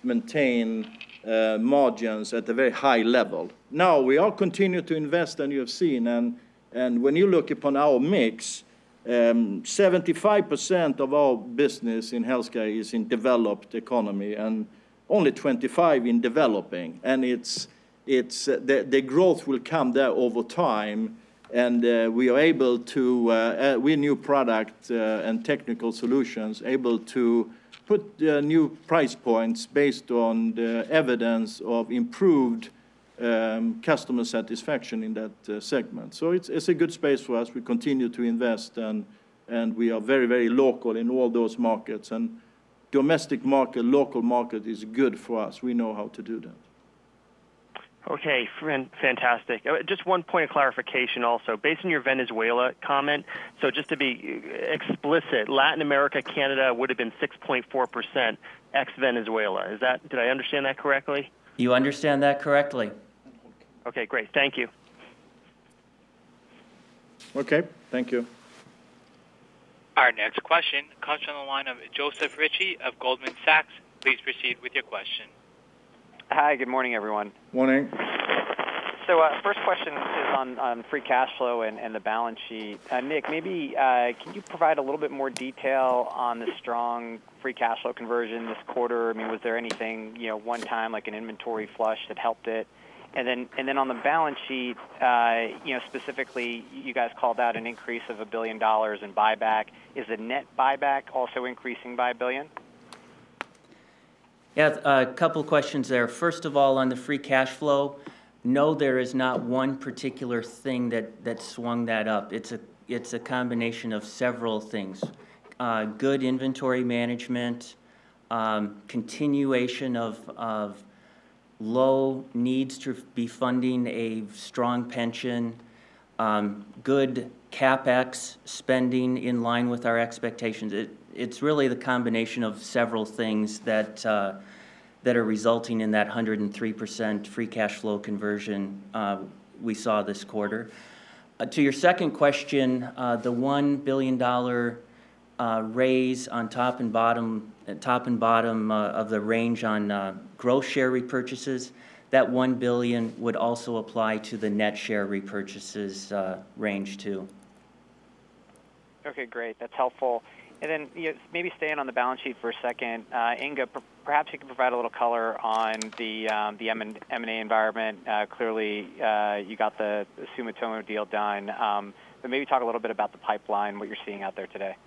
[SPEAKER 3] maintain uh, margins at a very high level. Now, we are continuing to invest, and you have seen, and, and when you look upon our mix, um, seventy-five percent of our business in healthcare is in developed economy, and only twenty-five in developing. And it's, it's, uh, the, the growth will come there over time, and uh, we are able to, uh, uh, with new product uh, and technical solutions, able to put uh, new price points based on the evidence of improved um, customer satisfaction in that uh, segment. So it's, it's a good space for us. We continue to invest, and, and we are very, very local in all those markets. And domestic market, local market is good for us. We know how to do that.
[SPEAKER 8] Okay, fantastic. Just one point of clarification also. Based on your Venezuela comment, so just to be explicit, Latin America, Canada would have been six point four percent ex-Venezuela. Is that, did I understand that correctly?
[SPEAKER 4] You understand that correctly.
[SPEAKER 8] Okay, great. Thank you.
[SPEAKER 3] Okay, thank you.
[SPEAKER 1] Our next question comes from the line of Joseph Ritchie of Goldman Sachs. Please proceed with your question.
[SPEAKER 9] Hi, good morning, everyone.
[SPEAKER 3] Morning.
[SPEAKER 9] So uh, first question is on, on free cash flow and, and the balance sheet. Uh, Nick, maybe uh, can you provide a little bit more detail on the strong free cash flow conversion this quarter? I mean, was there anything, you know, one time like an inventory flush that helped it? And then, and then on the balance sheet, uh, you know, specifically, you guys called out an increase of a billion dollars in buyback. Is the net buyback also increasing by a billion?
[SPEAKER 4] Yeah, a couple of questions there. First of all, on the free cash flow, no, there is not one particular thing that, that swung that up. It's a, it's a combination of several things. Uh, good inventory management, um, continuation of, of low needs to be funding a strong pension, um, good CapEx spending in line with our expectations. It, it's really the combination of several things that uh, that are resulting in that one hundred three percent free cash flow conversion uh, we saw this quarter. Uh, to your second question, uh, the one billion dollars uh, raise on top and bottom, uh, top and bottom uh, of the range on uh, gross share repurchases, that one billion dollars would also apply to the net share repurchases uh, range too.
[SPEAKER 9] Okay, great. That's helpful. And then you know, maybe staying on the balance sheet for a second, uh, Inge, per perhaps you could provide a little color on the um, the M and A environment. Uh, clearly, uh, you got the, the Sumitomo deal done, um, but maybe talk a little bit about the pipeline, what you're seeing out there today.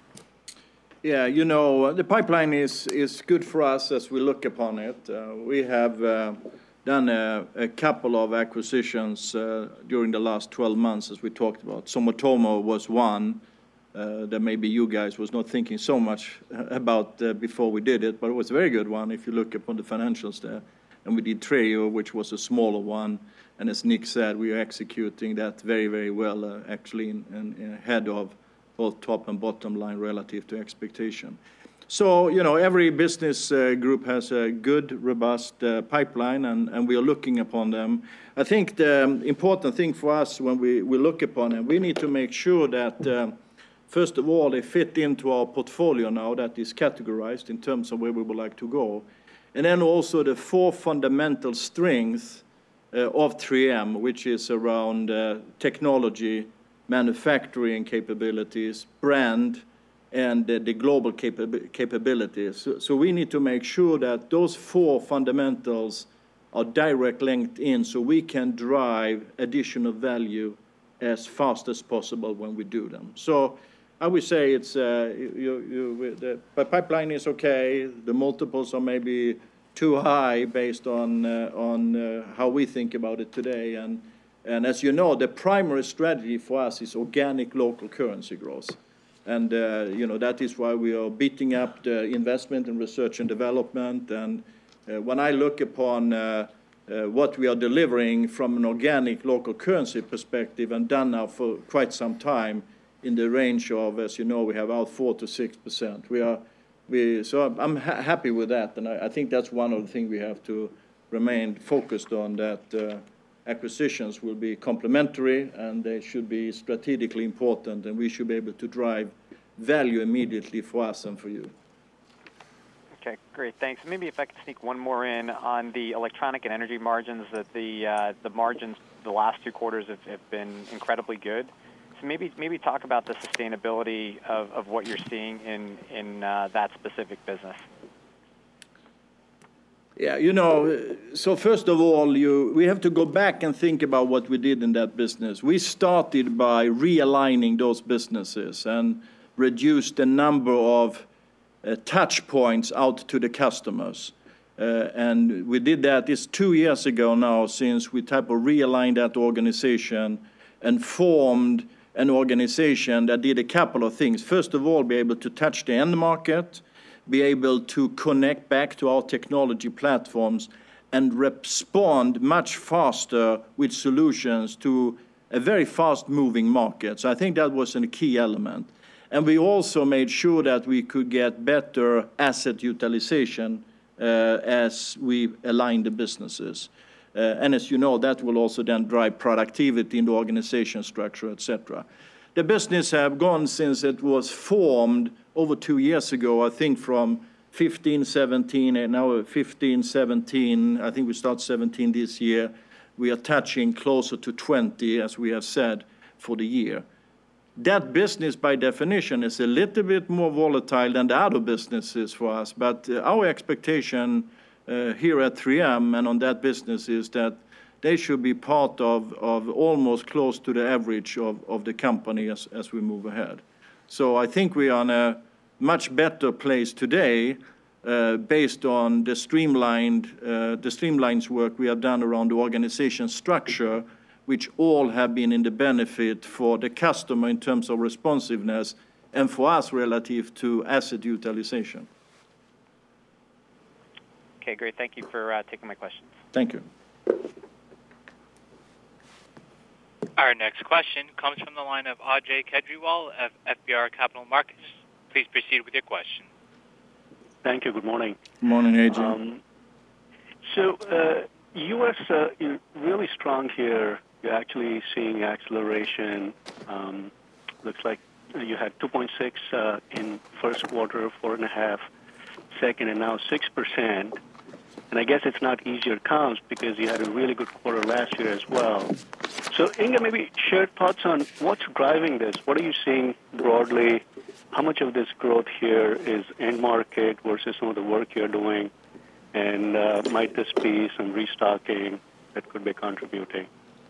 [SPEAKER 3] Yeah, you know, the pipeline is, is good for us as we look upon it. Uh, we have uh, done a, a couple of acquisitions uh, during the last twelve months, as we talked about. Sumitomo was one. Uh, that maybe you guys was not thinking so much about uh, before we did it, but it was a very good one if you look upon the financials there. And we did Treo, which was a smaller one, and as Nick said, we are executing that very, very well, uh, actually in, in, in ahead of both top and bottom line relative to expectation. So, you know, every business uh, group has a good, robust uh, pipeline, and, and we are looking upon them. I think the um, important thing for us when we, we look upon them, we need to make sure that uh, first of all, they fit into our portfolio now that is categorized in terms of where we would like to go. And then also the four fundamental strengths uh, of three M, which is around uh, technology, manufacturing capabilities, brand, and uh, the global capa capabilities. So, so we need to make sure that those four fundamentals are direct linked in so we can drive additional value as fast as possible when we do them. So I would say it's uh, you, you, the, the pipeline is okay. The multiples are maybe too high based on uh, on uh, how we think about it today. And and as you know, the primary strategy for us is organic local currency growth. And uh, you know that is why we are beating up the investment in research and development. And uh, when I look upon uh, uh, what we are delivering from an organic local currency perspective, and done now for quite some time, in the range of, as you know, we have out four to six percent. We are, we so I'm ha happy with that, and I, I think that's one of the things we have to remain focused on. That uh, acquisitions will be complementary and they should be strategically important, and we should be able to drive value immediately for us and for you.
[SPEAKER 9] Okay, great. Thanks. Maybe if I could sneak one more in on the electronic and energy margins, that the uh, the margins the last two quarters have, have been incredibly good. So maybe maybe talk about the sustainability of, of what you're seeing in in uh, that specific business.
[SPEAKER 3] Yeah, you know, so first of all, you, we have to go back and think about what we did in that business. We started by realigning those businesses and reduced the number of uh, touch points out to the customers. Uh, and we did that, it's two years ago now since we type of realigned that organization and formed an organization that did a couple of things. First of all, be able to touch the end market, be able to connect back to our technology platforms and respond much faster with solutions to a very fast-moving market. So I think that was a key element. And we also made sure that we could get better asset utilization uh, as we aligned the businesses. Uh, and as you know, that will also then drive productivity in the organization structure, et cetera. The business have gone since it was formed over two years ago, I think from fifteen, seventeen, and now fifteen, seventeen, I think we start seventeen this year. We are touching closer to twenty, as we have said, for the year. That business, by definition, is a little bit more volatile than the other businesses for us, but uh, our expectation uh, here at three M and on that business is that they should be part of, of almost close to the average of, of the company as, as we move ahead. So I think we are in a much better place today uh, based on the streamlined, uh, the streamlines work we have done around the organization structure, which all have been in the benefit for the customer in terms of responsiveness and for us relative to asset utilization.
[SPEAKER 9] Okay, great. Thank you for uh, taking my questions.
[SPEAKER 3] Thank you.
[SPEAKER 1] Our next question comes from the line of Ajay Kejriwal of F B R Capital Markets. Please proceed with your question.
[SPEAKER 10] Thank you. Good morning.
[SPEAKER 3] Good morning, A J.
[SPEAKER 10] Um, so, uh, U S Uh, you're really strong here. You're actually seeing acceleration. Um, looks like you had two point six uh, in first quarter, four and a half, second, and now six percent. And I guess it's not easier comps because you had a really good quarter last year as well. So, Inge, maybe share thoughts on what's driving this. What are you seeing broadly? How much of this growth here is end market versus some of the work you're doing? And uh, might this be some restocking that could be contributing?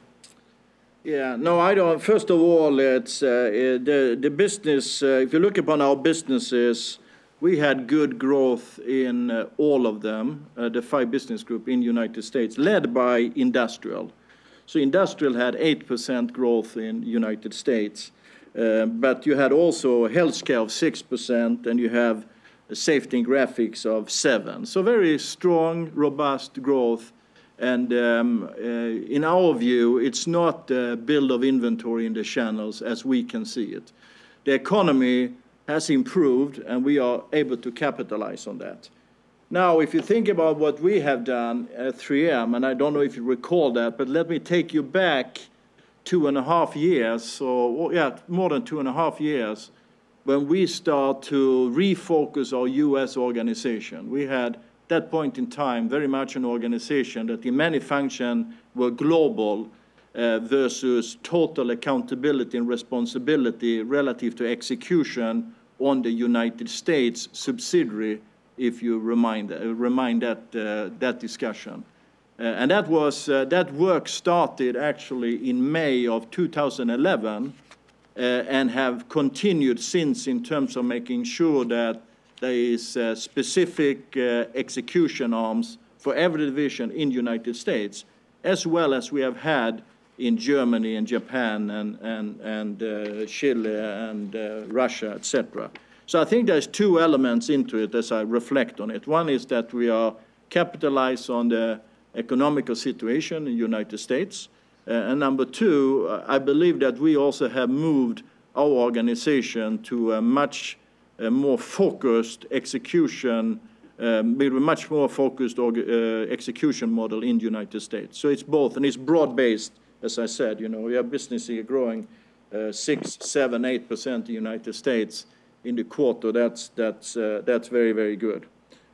[SPEAKER 3] Yeah, no, I don't. First of all, it's uh, the the business. Uh, if you look upon our businesses, we had good growth in uh, all of them, uh, the five business group in the United States, led by industrial. So industrial had eight percent growth in the United States, uh, but you had also healthcare of six percent, and you have safety and graphics of seven. So very strong, robust growth. And um, uh, in our view, it's not a build of inventory in the channels as we can see it. The economy has improved, and we are able to capitalize on that. Now, if you think about what we have done at three M, and I don't know if you recall that, but let me take you back two and a half years, so yeah, more than two and a half years, when we start to refocus our U S organization. We had, at that point in time, very much an organization that in many functions were global uh, versus total accountability and responsibility relative to execution on the United States subsidiary, if you remind, uh, remind that, uh, that discussion. Uh, and that, was, uh, that work started actually in May of two thousand eleven uh, and have continued since in terms of making sure that there is uh, specific uh, execution arms for every division in the United States, as well as we have had in Germany and Japan and, and, and uh, Chile and uh, Russia, et cetera. So I think there's two elements into it as I reflect on it. One is that we are capitalized on the economical situation in the United States. Uh, and number two, uh, I believe that we also have moved our organization to a much uh, more focused execution, um, with a much more focused uh, execution model in the United States. So it's both, and it's broad-based, as I said. You know, we have business here growing uh, six, seven, eight percent in the United States in the quarter. That's that's uh, that's very very good.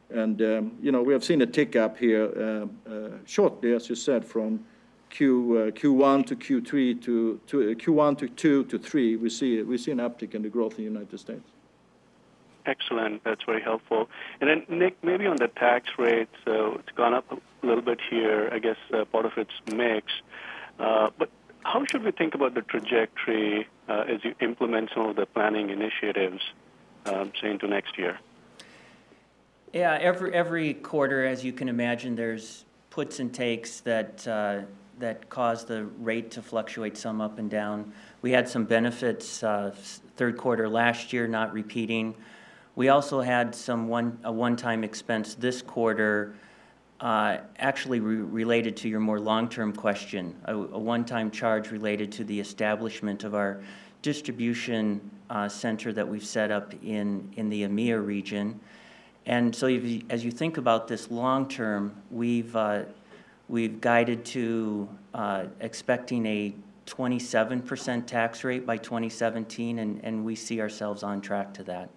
[SPEAKER 3] And, um, you know, we have seen a tick up here uh, uh, shortly, as you said, from Q, uh, Q one to Q three to, to uh, Q one to two to three. We see, we see an uptick in the growth in the United States.
[SPEAKER 10] Excellent. That's very helpful. And then, Nick, maybe on the tax rate, so it's gone up a little bit here, I guess uh, part of it's mix. Uh, but how should we think about the trajectory uh, as you implement some of the planning initiatives, um, say, into next year?
[SPEAKER 4] Yeah, every every quarter, as you can imagine, there's puts and takes that uh, that cause the rate to fluctuate some up and down. We had some benefits uh, third quarter last year, not repeating. We also had some one a one-time expense this quarter, uh, actually re related to your more long-term question, a, a one-time charge related to the establishment of our distribution uh, center that we've set up in in the EMEA region. And so if you, as you think about this long term, we've, uh, we've guided to uh, expecting a twenty-seven percent tax rate by twenty seventeen, and, and we see ourselves on track to that.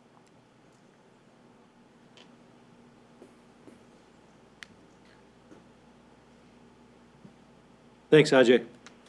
[SPEAKER 2] Thanks, Ajay.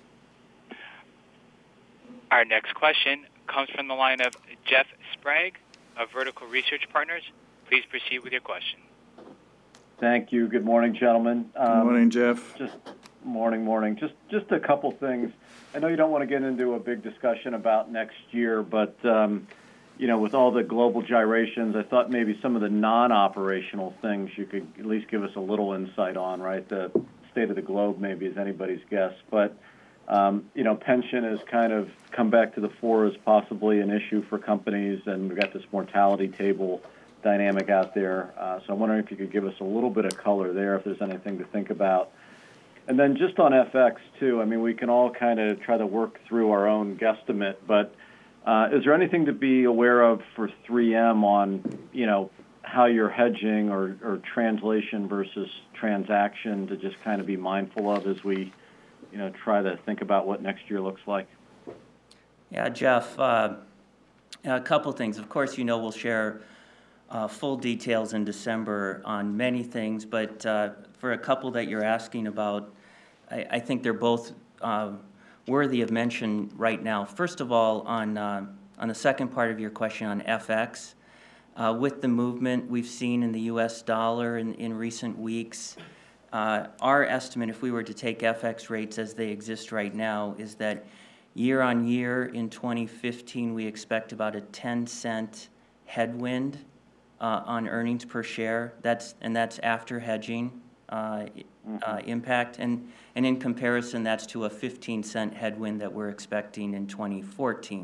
[SPEAKER 1] Our next question comes from the line of Jeff Sprague of Vertical Research Partners. Please proceed with your question.
[SPEAKER 11] Thank you. Good morning, gentlemen. Um,
[SPEAKER 3] Good morning, Jeff.
[SPEAKER 11] Just morning, morning. Just just a couple things. I know you don't want to get into a big discussion about next year, but um, you know, with all the global gyrations, I thought maybe some of the non-operational things you could at least give us a little insight on. Right, the state of the globe maybe is anybody's guess, but um, you know, pension has kind of come back to the fore as possibly an issue for companies, and we've got this mortality table dynamic out there. Uh, so I'm wondering if you could give us a little bit of color there, if there's anything to think about. And then just on F X, too, I mean, we can all kind of try to work through our own guesstimate, but uh, is there anything to be aware of for three M on, you know, how you're hedging or, or translation versus transaction to just kind of be mindful of as we, you know, try to think about what next year looks like?
[SPEAKER 4] Yeah, Jeff, uh, a couple things. Of course, you know, we'll share Uh, full details in December on many things, but uh, for a couple that you're asking about, I, I think they're both uh, worthy of mention right now. First of all, on uh, on the second part of your question on F X, uh, with the movement we've seen in the U S dollar in, in recent weeks, uh, our estimate, if we were to take F X rates as they exist right now, is that year on year in twenty fifteen we expect about a ten cent headwind Uh, on earnings per share. That's and that's after hedging uh, mm-hmm. uh, impact, and and in comparison, that's to a fifteen cent headwind that we're expecting in twenty fourteen.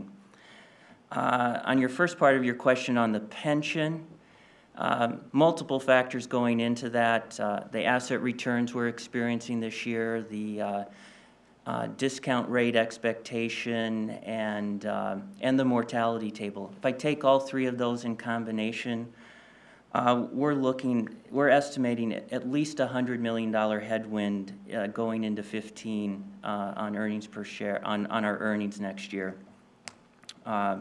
[SPEAKER 4] Uh, on your first part of your question on the pension, um, multiple factors going into that. Uh, the asset returns we're experiencing this year, the uh, uh, discount rate expectation, and uh, and the mortality table. If I take all three of those in combination, Uh, we're looking, we're estimating at least a one hundred million dollar headwind uh, going into fifteen uh, on earnings per share, on, on our earnings next year. Uh,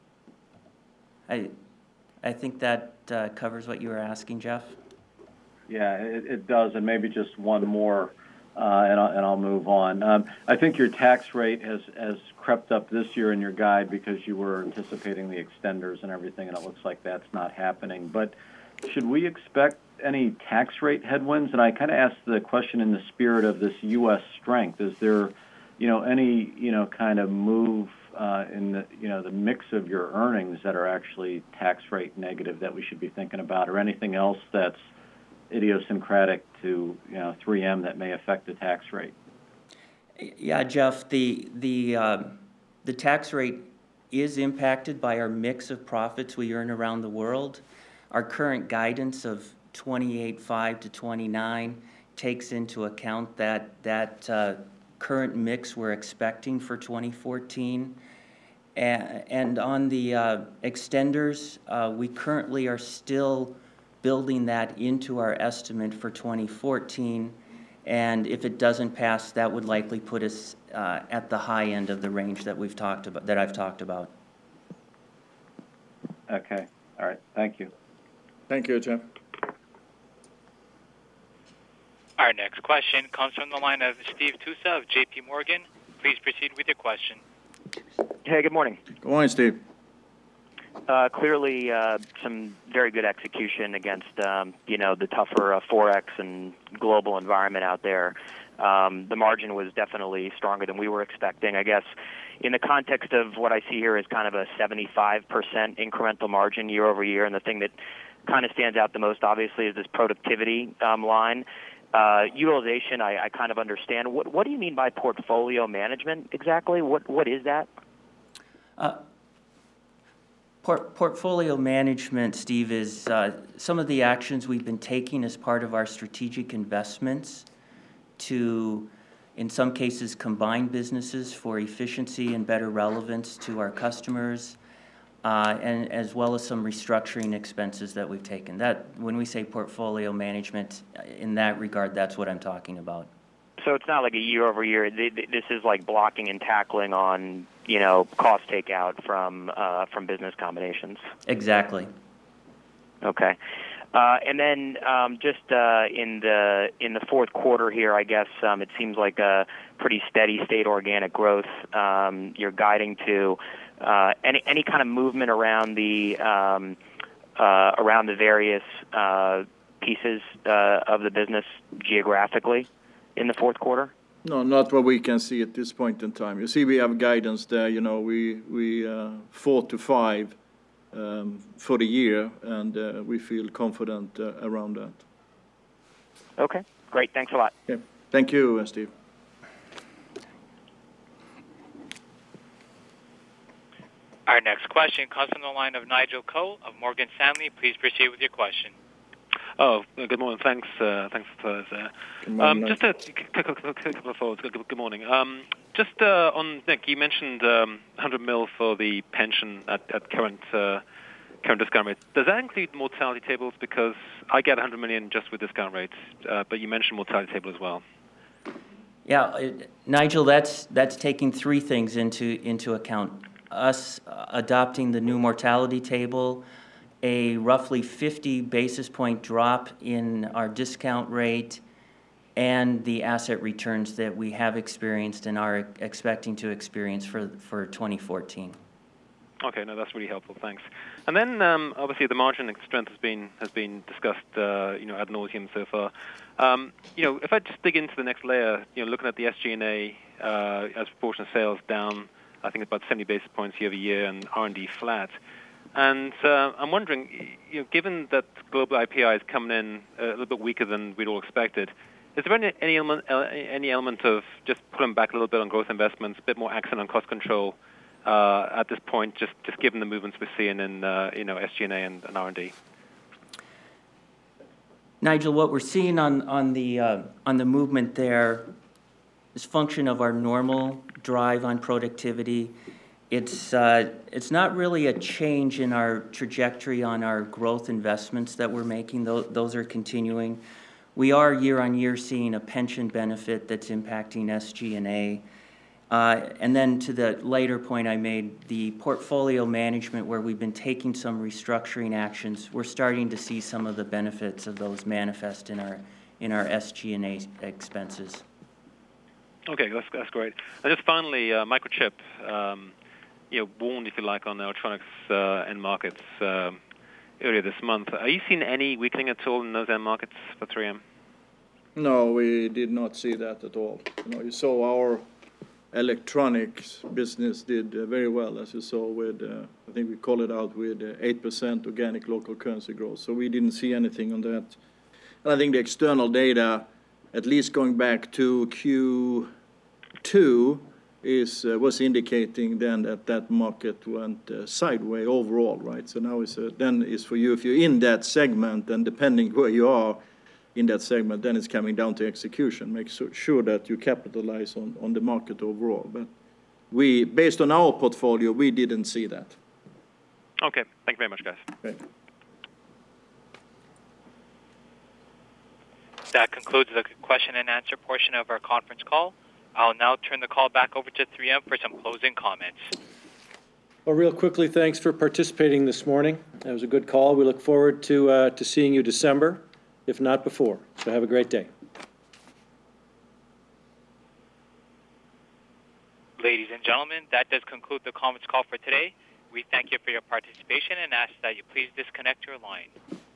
[SPEAKER 4] I, I think that uh, covers what you were asking, Jeff.
[SPEAKER 11] Yeah, it, it does, and maybe just one more, uh, and, I'll, and I'll move on. Um, I think your tax rate has, has crept up this year in your guide because you were anticipating the extenders and everything, and it looks like that's not happening. But should we expect any tax rate headwinds? And I kind of asked the question in the spirit of this U S strength. Is there, you know, any, you know, kind of move uh, in the, you know, the mix of your earnings that are actually tax rate negative that we should be thinking about, or anything else that's idiosyncratic to, you know, three M that may affect the tax rate?
[SPEAKER 4] Yeah, Jeff, the the uh, the tax rate is impacted by our mix of profits we earn around the world. Our current guidance of twenty-eight point five to twenty-nine takes into account that that uh, current mix we're expecting for twenty fourteen. And, and on the uh, extenders, uh, we currently are still building that into our estimate for twenty fourteen. And if it doesn't pass, that would likely put us uh, at the high end of the range that we've talked about, that I've talked about.
[SPEAKER 11] Okay. All right. Thank you.
[SPEAKER 3] Thank you, Jeff.
[SPEAKER 1] Our next question comes from the line of Steve Tusa of J P Morgan. Please proceed with your question.
[SPEAKER 12] Hey, good morning.
[SPEAKER 3] Good morning, Steve.
[SPEAKER 12] Uh, clearly, uh, some very good execution against, um, you know, the tougher uh, Forex and global environment out there. Um, the margin was definitely stronger than we were expecting. I guess in the context of what I see here is kind of a seventy-five percent incremental margin year over year, and the thing that kind of stands out the most, obviously, is this productivity um, line. Uh, utilization, I, I kind of understand. What, what do you mean by portfolio management exactly? What What is that?
[SPEAKER 4] Uh, port- portfolio management, Steve, is uh, some of the actions we've been taking as part of our strategic investments to, in some cases, combine businesses for efficiency and better relevance to our customers, uh, and as well as some restructuring expenses that we've taken. That, when we say portfolio management, in that regard, that's what I'm talking about.
[SPEAKER 12] So it's not like a year over year. This is like blocking and tackling on, you know, cost takeout from uh, from business combinations.
[SPEAKER 4] Exactly.
[SPEAKER 12] Okay. Uh, and then um, just uh, in the in the fourth quarter here, I guess um, it seems like a pretty steady state organic growth. Um, you're guiding to uh, any any kind of movement around the um, uh, around the various uh, pieces uh, of the business geographically in the fourth quarter?
[SPEAKER 3] No, not what we can see at this point in time. You see, we have guidance there. You know, we we uh, four to five. Um, for the year, and uh, we feel confident uh, around that.
[SPEAKER 12] Okay, great. Thanks a lot.
[SPEAKER 3] Yeah. Thank you, uh, Steve.
[SPEAKER 1] Our next question comes from the line of Nigel Coe of Morgan Stanley. Please proceed with your question.
[SPEAKER 13] Oh, good morning. Thanks, uh, thanks for that. Um, just a couple of thoughts. Good morning. Um, just uh, on Nick, you mentioned um, one hundred mil for the pension at, at current uh, current discount rates. Does that include mortality tables? Because I get one hundred million just with discount rates, uh, but you mentioned mortality table as well.
[SPEAKER 4] Yeah, it, Nigel, that's that's taking three things into into account. Us uh, adopting the new mortality table, a roughly fifty basis point drop in our discount rate, and the asset returns that we have experienced and are expecting to experience for for twenty fourteen.
[SPEAKER 13] Okay, no, that's really helpful. Thanks. And then um, obviously the margin strength has been has been discussed, uh, you know, ad nauseum so far. Um, you know, if I just dig into the next layer, you know, looking at the S G and A uh, as proportion of sales down, I think about seventy basis points year over year, and R and D flat. And uh, I'm wondering, you know, given that global I P I is coming in a little bit weaker than we'd all expected, is there any, any element any element of just pulling back a little bit on growth investments, a bit more accent on cost control uh, at this point, just, just given the movements we're seeing in uh, you know S G and A and, and R and D?
[SPEAKER 4] Nigel, what we're seeing on on the uh, on the movement there is function of our normal drive on productivity. It's uh, it's not really a change in our trajectory on our growth investments that we're making. Those, those are continuing. We are year on year seeing a pension benefit that's impacting S G and A. Uh, and then to the later point I made, the portfolio management where we've been taking some restructuring actions, we're starting to see some of the benefits of those manifest in our in our S G and A expenses.
[SPEAKER 13] Okay, that's that's great. And just finally, uh, Microchip. Um, You know, warned, if you like, on the electronics uh, end markets uh, earlier this month. Are you seeing any weakening at all in those end markets for three M?
[SPEAKER 3] No, we did not see that at all. You know, you saw our electronics business did uh, very well, as you saw with, uh, I think we call it out with uh, eight percent organic local currency growth. So we didn't see anything on that. And I think the external data, at least going back to Q two, is uh, was indicating then that that market went uh, sideways overall, right? So now it's uh, then is for you, if you're in that segment, and depending where you are in that segment, then it's coming down to execution. Make so, sure that you capitalize on, on the market overall. But we, based on our portfolio, we didn't see that.
[SPEAKER 13] Okay, thank you very much, guys.
[SPEAKER 3] Okay.
[SPEAKER 1] That concludes the question and answer portion of our conference call. I'll now turn the call back over to three M for some closing comments.
[SPEAKER 2] Well, real quickly, thanks for participating this morning. That was a good call. We look forward to uh, to seeing you December, if not before. So have a great day.
[SPEAKER 1] gentlemen, that does conclude the conference call for today. We thank you for your participation and ask that you please disconnect your line.